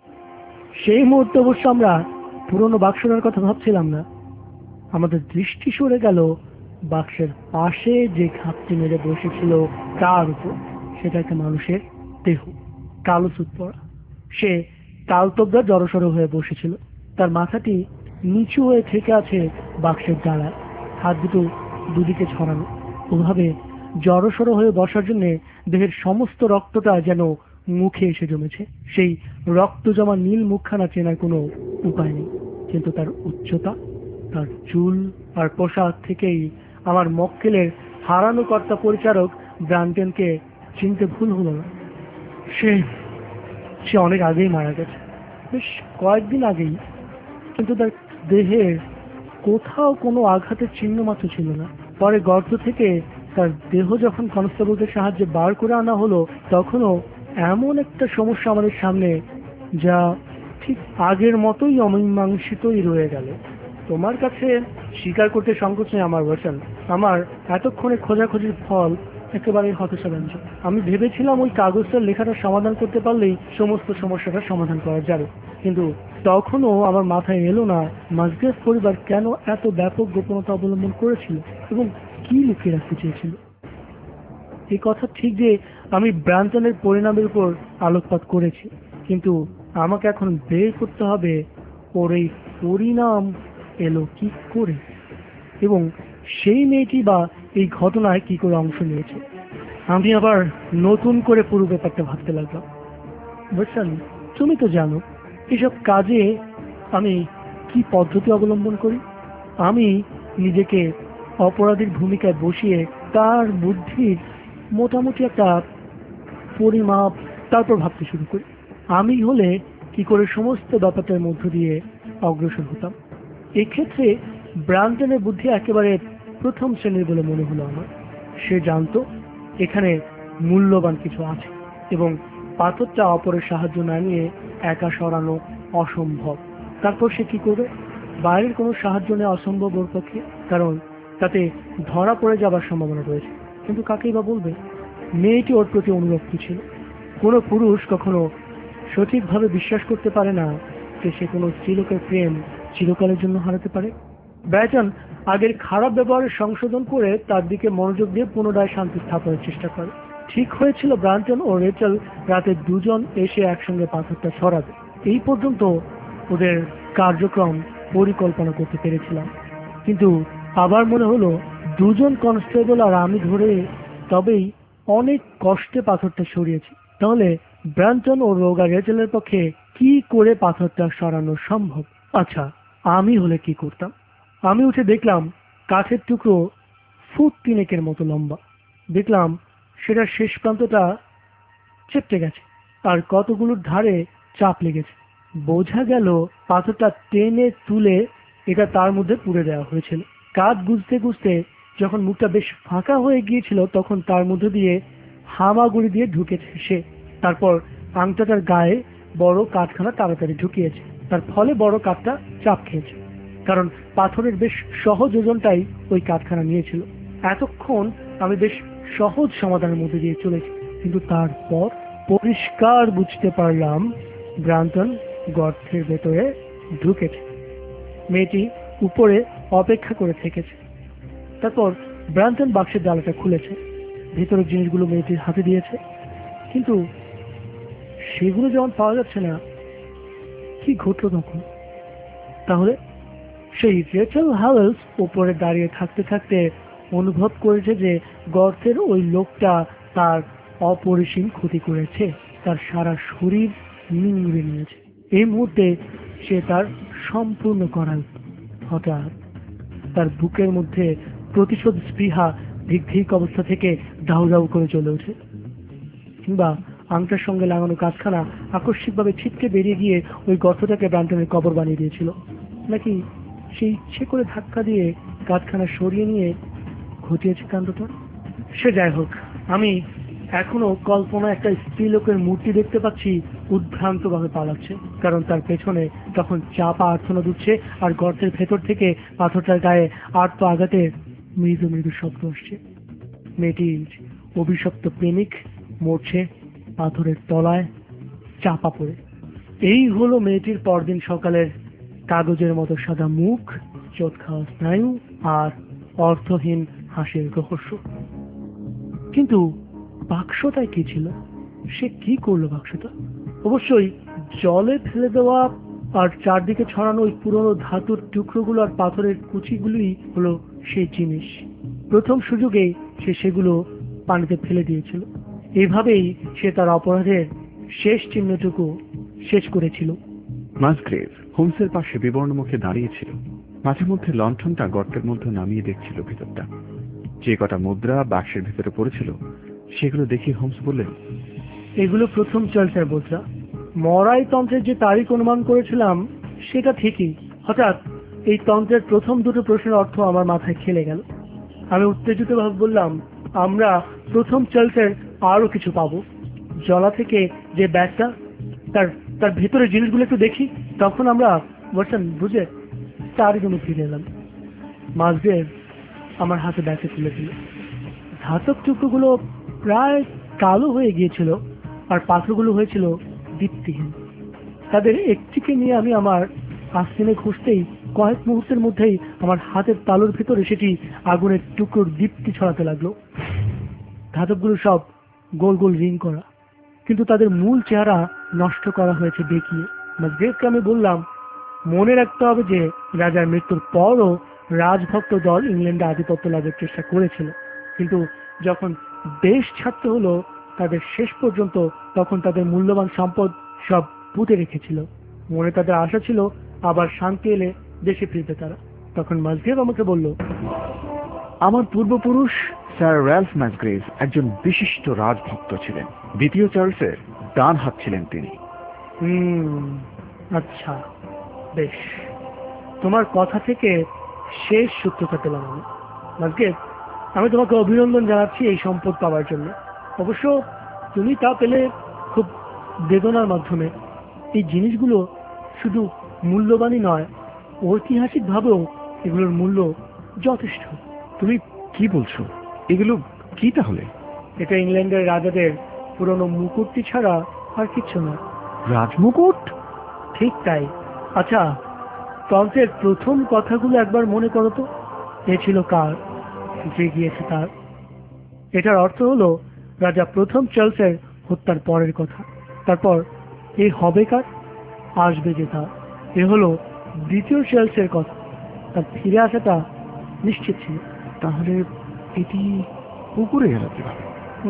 সেই মুহূর্তে অবশ্য আমরা পুরনো বাক্সটার কথা ভাবছিলাম না। আমাদের দৃষ্টি সরে গেল বাক্সের পাশে যে ঘাপটি মেরে বসেছিল তার উপর। সেটা একটা মানুষের দেহ, কালো সুট পরা। সে তালতবদা জড়সড় হয়ে বসেছিল। তার মাথাটি নিচু হয়ে থেকে আছে বাক্সের ডালায়, হাত দুটো দুদিকে ছড়ানো। ওভাবে জড়সড় হয়ে বসার জন্য দেহের সমস্ত রক্তটা যেন মুখে এসে জমেছে। সেই রক্ত জমা নীল মুখখানা চেনার কোনো উপায় নেই, কিন্তু তার উচ্চতা, তার চুল আর পোশাক থেকেই আমার মক্কেলের হারানো কর্তা পরিচারক ব্রান্টেনকে চিনতে ভুল হলো না। সে সে অনেক আগেই মারা গেছে, বেশ কয়েকদিন আগেই। কিন্তু তার দেহের কোথাও কোনো আঘাতের চিহ্ন মাত্র ছিল না। পরে গর্ত থেকে তার দেহ যখন কনস্টেবলদের সাহায্যে বার করে আনা হলো, তখনও এমন একটা সমস্যা আমাদের সামনে, যা ঠিক আগের মতোই অমীমাংসিতই রয়ে গেল। তোমার কাছে স্বীকার করতে সংকোচ নেই আমার ওয়াটসন, আমার এতক্ষণে খোঁজাখুঁজির ফল একেবারে হতাশাব্যঞ্জক। আমি ভেবেছিলাম ওই কাগজটার লেখাটা সমাধান করতে পারলেই সমস্ত সমস্যাটা সমাধান করা যাবে, কিন্তু তখনও আমার মাথায় এলো না মাসগ্রেভ পরিবার কেন এত ব্যাপক গোপনতা অবলম্বন করেছিল এবং কি লুকিয়ে রাখতে চেয়েছিল। এই কথা ঠিক যে আমি ব্রান্টনের পরিণামের উপর আলোকপাত করেছি, কিন্তু আমাকে এখন বের করতে হবে ওর এই পরিণাম এলো কি করে, এবং সেই মেয়েটি বা এই ঘটনায় কি করে অংশ নিয়েছে। আমি আবার নতুন করে পুরো ব্যাপারটা ভাবতে লাগলাম। বুঝছেন, তুমি তো জানো এসব কাজে আমি কি পদ্ধতি অবলম্বন করি। আমি নিজেকে অপরাধীর ভূমিকায় বসিয়ে তার বুদ্ধির মোটামুটি একটা পরিমাপ তারপর ভাবতে শুরু করি। আমি হলে কি করে সমস্ত ব্যাপারটার মধ্য দিয়ে অগ্রসর হতাম। এক্ষেত্রে ব্রান্টনের বুদ্ধি একেবারে প্রথম শ্রেণীর বলে মনে হলো আমার। সে জানতো এখানে মূল্যবান কিছু আছে এবং পাথরটা অপরের সাহায্য না নিয়ে একা সরানো অসম্ভব। তারপর সে কি করবে? বাইরের কোনো সাহায্য নেওয়া অসম্ভব ওর পক্ষে, কারণ তাতে ধরা পড়ে যাবার সম্ভাবনা রয়েছে। কিন্তু কাকেই বা বলবে? মেয়েটি ওর প্রতি অনুরক্ত ছিল। কোনো পুরুষ কখনো সঠিকভাবে বিশ্বাস করতে পারে না যে সে কোনো স্ত্রীলোকের প্রেম চিরকালের জন্য হারাতে পারে। ব্রাইটন আগের খারাপ ব্যবহারের সংশোধন করে তার দিকে মনোযোগ দিয়ে পুনরায় শান্তি স্থাপনের চেষ্টা করে। ঠিক হয়েছিল ব্রান্টন ও রেচেল রাতে দুজন এসে একসঙ্গে পাথরটা সরাবে। এই পর্যন্ত ওদের কার্যক্রম পরিকল্পনা করতে পেরেছিলাম, কিন্তু আবার মনে হলো দুজন কনস্টেবল আর আমি ধরে তবেই অনেক কষ্টে পাথরটা সরিয়েছি। তাহলে ব্রান্টন ও রোগা রেচেলের পক্ষে কি করে পাথরটা সরানো সম্ভব? আচ্ছা, আমি হলে কি করতাম? আমি উঠে দেখলাম কাঠের টুকরো ফুট তিনেকের মতো লম্বা। দেখলাম সেটা শেষ প্রান্তটা চেপটে গেছে আর কতগুলোর ধারে চাপ লেগেছে। বোঝা গেল পাথরটা টেনে তুলে এটা তার মধ্যে পুড়ে দেওয়া হয়েছিল। কাঠ গুজতে গুজতে যখন মুখটা বেশ ফাঁকা হয়ে গিয়েছিল, তখন তার মধ্যে দিয়ে হামাগুড়ি দিয়ে ঢুকেছে সে। তারপর আংটাটার গায়ে বড় কাঠখানা তাড়াতাড়ি ঢুকিয়েছে। তার ফলে বড় কাঠটা চাপ খেয়েছে, কারণ পাথরের বেশ সহজ ওজনটাই ওই কাঠখানা নিয়েছিল। এতক্ষণ আমি বেশ সহজ সমাধানের মধ্যে দিয়ে চলেছি, কিন্তু তারপর পরিষ্কার বুঝতে পারলাম ব্রান্টন গর্তের ভেতরে ঢুকেছে। মেয়েটি উপরে অপেক্ষা করে থেকেছে। তারপর ব্রান্টন বাক্সের ডালাটা খুলেছে, ভেতরের জিনিসগুলো মেয়েটির হাতে দিয়েছে, কিন্তু সেগুলো যখন পাওয়া যাচ্ছে না, কি ঘটলো তখন? তাহলে সেই রেচেল হ্যাওয়েলস উপরে দাঁড়িয়ে থাকতে থাকতে অনুভব করেছে যে গর্তের ওই লোকটা তার অপরিসীম ক্ষতি করেছে, তার সারা শরীর নিংড়ে নিয়েছে। এই মুহূর্তে সে তার সম্পূর্ণ করাল। হঠাৎ তার বুকের মধ্যে প্রতিশোধ স্পৃহা ধিক ধিক অবস্থা থেকে দাউ দাউ করে চলে ওঠে, কিংবা আংটার সঙ্গে লাগানো কাজখানা আকস্মিকভাবে ছিটকে বেরিয়ে গিয়ে ওই গর্তটাকে ব্রান্টনের কবর বানিয়ে দিয়েছিল, নাকি সে ইচ্ছে করে ধাক্কা দিয়ে কাজখানা সরিয়ে নিয়ে ঘটিয়েছে কাণ্ডটা। সে যাই হোক, আমি এখনো কল্পনা একটা স্ত্রীলোকের মূর্তি দেখতে পাচ্ছি উদ্ভ্রান্ত ভাবে পালাচ্ছে, কারণ তার পেছনে তখন চাপা আর্থনা দুচ্ছে আর গর্তের ভেতর থেকে পাথরটার গায়ে আর্ত আঘাতে মৃদু মৃদু শব্দ আসছে। মেয়েটির অভিশপ্ত প্রেমিক মরছে পাথরের তলায় চাপা পড়ে। এই হলো মেয়েটির পরদিন সকালের কাগজের মতো সাদা মুখ, চোট খাওয়া স্নায়ু আর অর্থহীন হাসির রহস্য। কিন্তু বাক্সটায় কি ছিল? সে কি করলো বাক্সটা? অবশ্যই জলে ফেলে দেওয়া আর চারদিকে ছড়ানো ওই পুরনো ধাতুর টুকরোগুলো আর পাথরের কুচিগুলোই হলো সেই জিনিস। প্রথম সুযোগেই সে সেগুলো পানিতে ফেলে দিয়েছিল। এভাবেই সে তার অপরাধের শেষ চিহ্নটুকু শেষ করেছিল। মাসগ্রেভ হোমসের পাশে বিবর্ণ মুখে দাঁড়িয়েছিল, মাঝে মধ্যে লণ্ঠনটা গর্তের মধ্যে নামিয়ে দেখছিল ভেতরটা। যে কটা মুদ্রা বাক্সের ভেতরে পড়েছিল সেগুলো দেখে হোমস বললেন, এগুলো প্রথম চার্লসের মুদ্রা। মরাই তন্ত্রের যে তারিখ অনুমান করেছিলাম সেটা ঠিকই। হঠাৎ এই তন্ত্রের প্রথম দুটো প্রশ্নের অর্থ আমার মাথায় খেলে গেল। আমি উত্তেজিত ভাবে বললাম, আমরা প্রথম চার্লসের আরো কিছু পাবো। জলা থেকে যে ব্যাগটা, তার তার ভেতরের জিনিসগুলো একটু দেখি। তখন আমরা বলছেন বুঝে তারই জন্য ফিরে এলাম। মাসগ্রেভ আমার হাতে ব্যাগটা তুলে দিল। ধাতব টুকরোগুলো প্রায় কালো হয়ে গিয়েছিল আর পাথরগুলো হয়েছিল দীপ্তিহীন। তাদের একটিকে নিয়ে আমি আমার আস্তিনে খুঁজতেই কয়েক মুহূর্তের মধ্যেই আমার হাতের তালুর ভিতরে সেটি আগুনের টুকরোর দীপ্তি ছড়াতে লাগলো। ধাতবগুলো সব গোল গোল রিং করা, কিন্তু তাদের মূল চেহারা নষ্ট করা হয়েছে বেঁকিয়ে। মাসগ্রেভকে আমি বললাম, মনে রাখতে হবে যে রাজার মৃত্যুর পরও রাজভক্ত দল ইংল্যান্ডে আধিপত্য লাভের চেষ্টা করেছিল, কিন্তু যখন দেশ ছাড়তে হলো তাদের শেষ পর্যন্ত, তখন তাদের মূল্যবান সম্পদ সব পুঁতে রেখেছিল। মনে তাদের আশা ছিল আবার শান্তি এলে দেশে ফিরবে তারা। তখন মাসগ্রেভ আমাকে বলল, আমার পূর্বপুরুষ স্যার র্যালফ মাসগ্রেভ একজন বিশিষ্ট রাজভক্ত ছিলেন। দ্বিতীয় চার্লসের ডান হাত ছিলেন তিনি। হুম, আচ্ছা, বেশ। তোমার কথা থেকে শেষ সূত্রটা পেলাম আমি। মাসগ্রেভ, আমি তোমাকে অভিনন্দন জানাচ্ছি এই সম্পদ পাওয়ার জন্য। অবশ্য তুমি তা পেলে খুব বেদনার মাধ্যমে। এই জিনিসগুলো শুধু মূল্যবানই নয়, ঐতিহাসিকভাবেও এগুলোর মূল্য যথেষ্ট। তুমি কি বলছো? এগুলো কি তাহলে? এটা ইংল্যান্ডের রাজাদের পুরনো মুকুটটি ছাড়া আর কিচ্ছু নয়। রাজমুকুট? ঠিক তাই। আচ্ছা, তন্ত্রের প্রথম কথাগুলো একবার মনে করো তো। এ ছিল কার, যে গিয়েছে তার। এটার অর্থ হলো রাজা প্রথম চার্লসের হত্যার পরের কথা। তারপর এ হবে কার, আসবে যে তার। এ হলো দ্বিতীয় চার্লসের কথা, তার ফিরে আসাটা নিশ্চিত ছিল। তাহলে এটি পুকুরে গেল কিভাবে?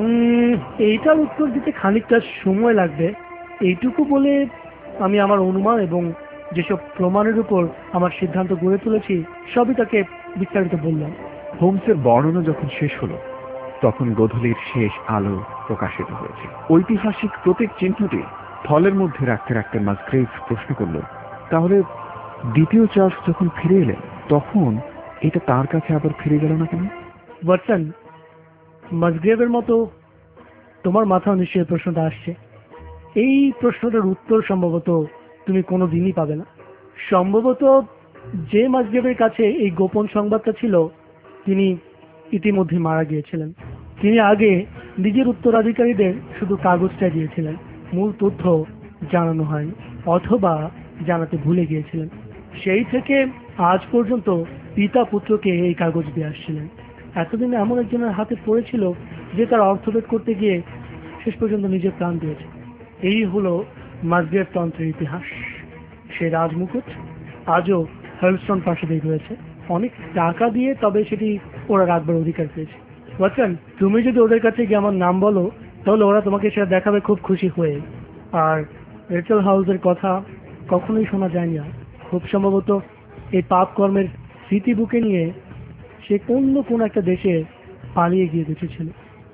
এইটার উত্তর দিতে খানিকটা সময় লাগবে। এইটুকু বলে আমি আমার অনুমান এবং যেসব প্রমাণের উপর আমার সিদ্ধান্ত গড়ে তুলেছি সবই তাকে বিস্তারিত বললাম। হোমসের বর্ণনা যখন শেষ হলো তখন গোধূলির শেষ আলো প্রকাশিত হয়েছে। ঐতিহাসিক প্রতীক চিহ্নটি থলের মধ্যে রাখতে রাখতে মাসগ্রেভ প্রশ্ন করল, তাহলে দ্বিতীয় চার্লস যখন ফিরে এলেন তখন এটা তার কাছে আবার ফিরে গেল না কেন? ওয়াটসন, মাসগ্রেভের মতো তোমার মাথাও নিশ্চয়ই প্রশ্নটা আসছে। এই প্রশ্নটার উত্তর সম্ভবত তুমি কোনো দিনই পাবে না। সম্ভবত যে মাসগ্রেভের কাছে এই গোপন সংবাদটা ছিল তিনি ইতিমধ্যে মারা গিয়েছিলেন। তিনি আগে নিজের উত্তরাধিকারীদের শুধু কাগজটা দিয়েছিলেন, মূল তথ্য জানানো হয়নি, অথবা জানাতে ভুলে গিয়েছিলেন। সেই থেকে আজ পর্যন্ত পিতা পুত্রকে এই কাগজ দিয়ে আসছিলেন। এতদিন এমন একজনের হাতে পড়েছিল যে তার অর্থভেদ করতে গিয়ে শেষ পর্যন্ত নিজের প্রাণ দিয়েছে। এই হলো মাসবিয়ার তন্ত্রের ইতিহাস। সেই রাজমুকুট আজও হেলস্টন প্রাসাদেই রয়েছে, অনেক টাকা দিয়ে, তবে সেটি ওরা রাখবার অধিকার পেয়েছে। ওয়াটসন, তুমি যদি ওদের কাছে গিয়ে আমার নাম বলো তাহলে ওরা তোমাকে সেটা দেখাবে খুব খুশি হয়ে। আর রেচেল হাউসের কথা কখনোই শোনা যায় না, খুব সম্ভবত এই পাপ কর্মের স্মৃতি বুকে নিয়ে সে অন্য কোন একটা দেশে পালিয়ে গিয়ে বেঁচেছিল।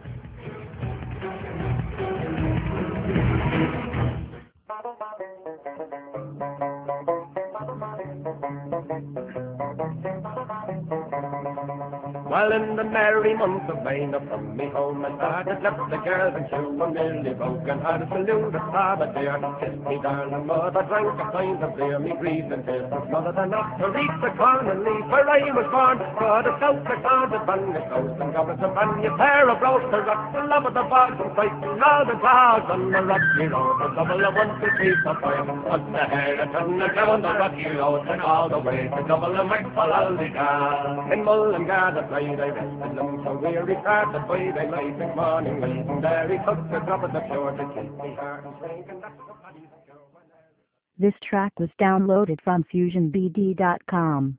Well, in the merry month of May, now from me home I started, left the girls and two and nearly broken hearted. Salute the father dear, kiss me darling mother, drank a pint of beer, me grieved and tears was smothered enough to reach the corn and leave where I was born. God a scout the corn, the bun the coast and got a bun, you pair of roast the rock, the love of the bogs and fighting all the dogs on the rocky road. The double of one to three for five, on the hair and turn the down the rocky road and all the way to double of Mike for all the car. In Mullingar the play they rested them so weary, started by they late in morning late, and there he took the drop of the floor to keep me heart and drink, and that's what I used to go. This track was downloaded from fusion b d dot com.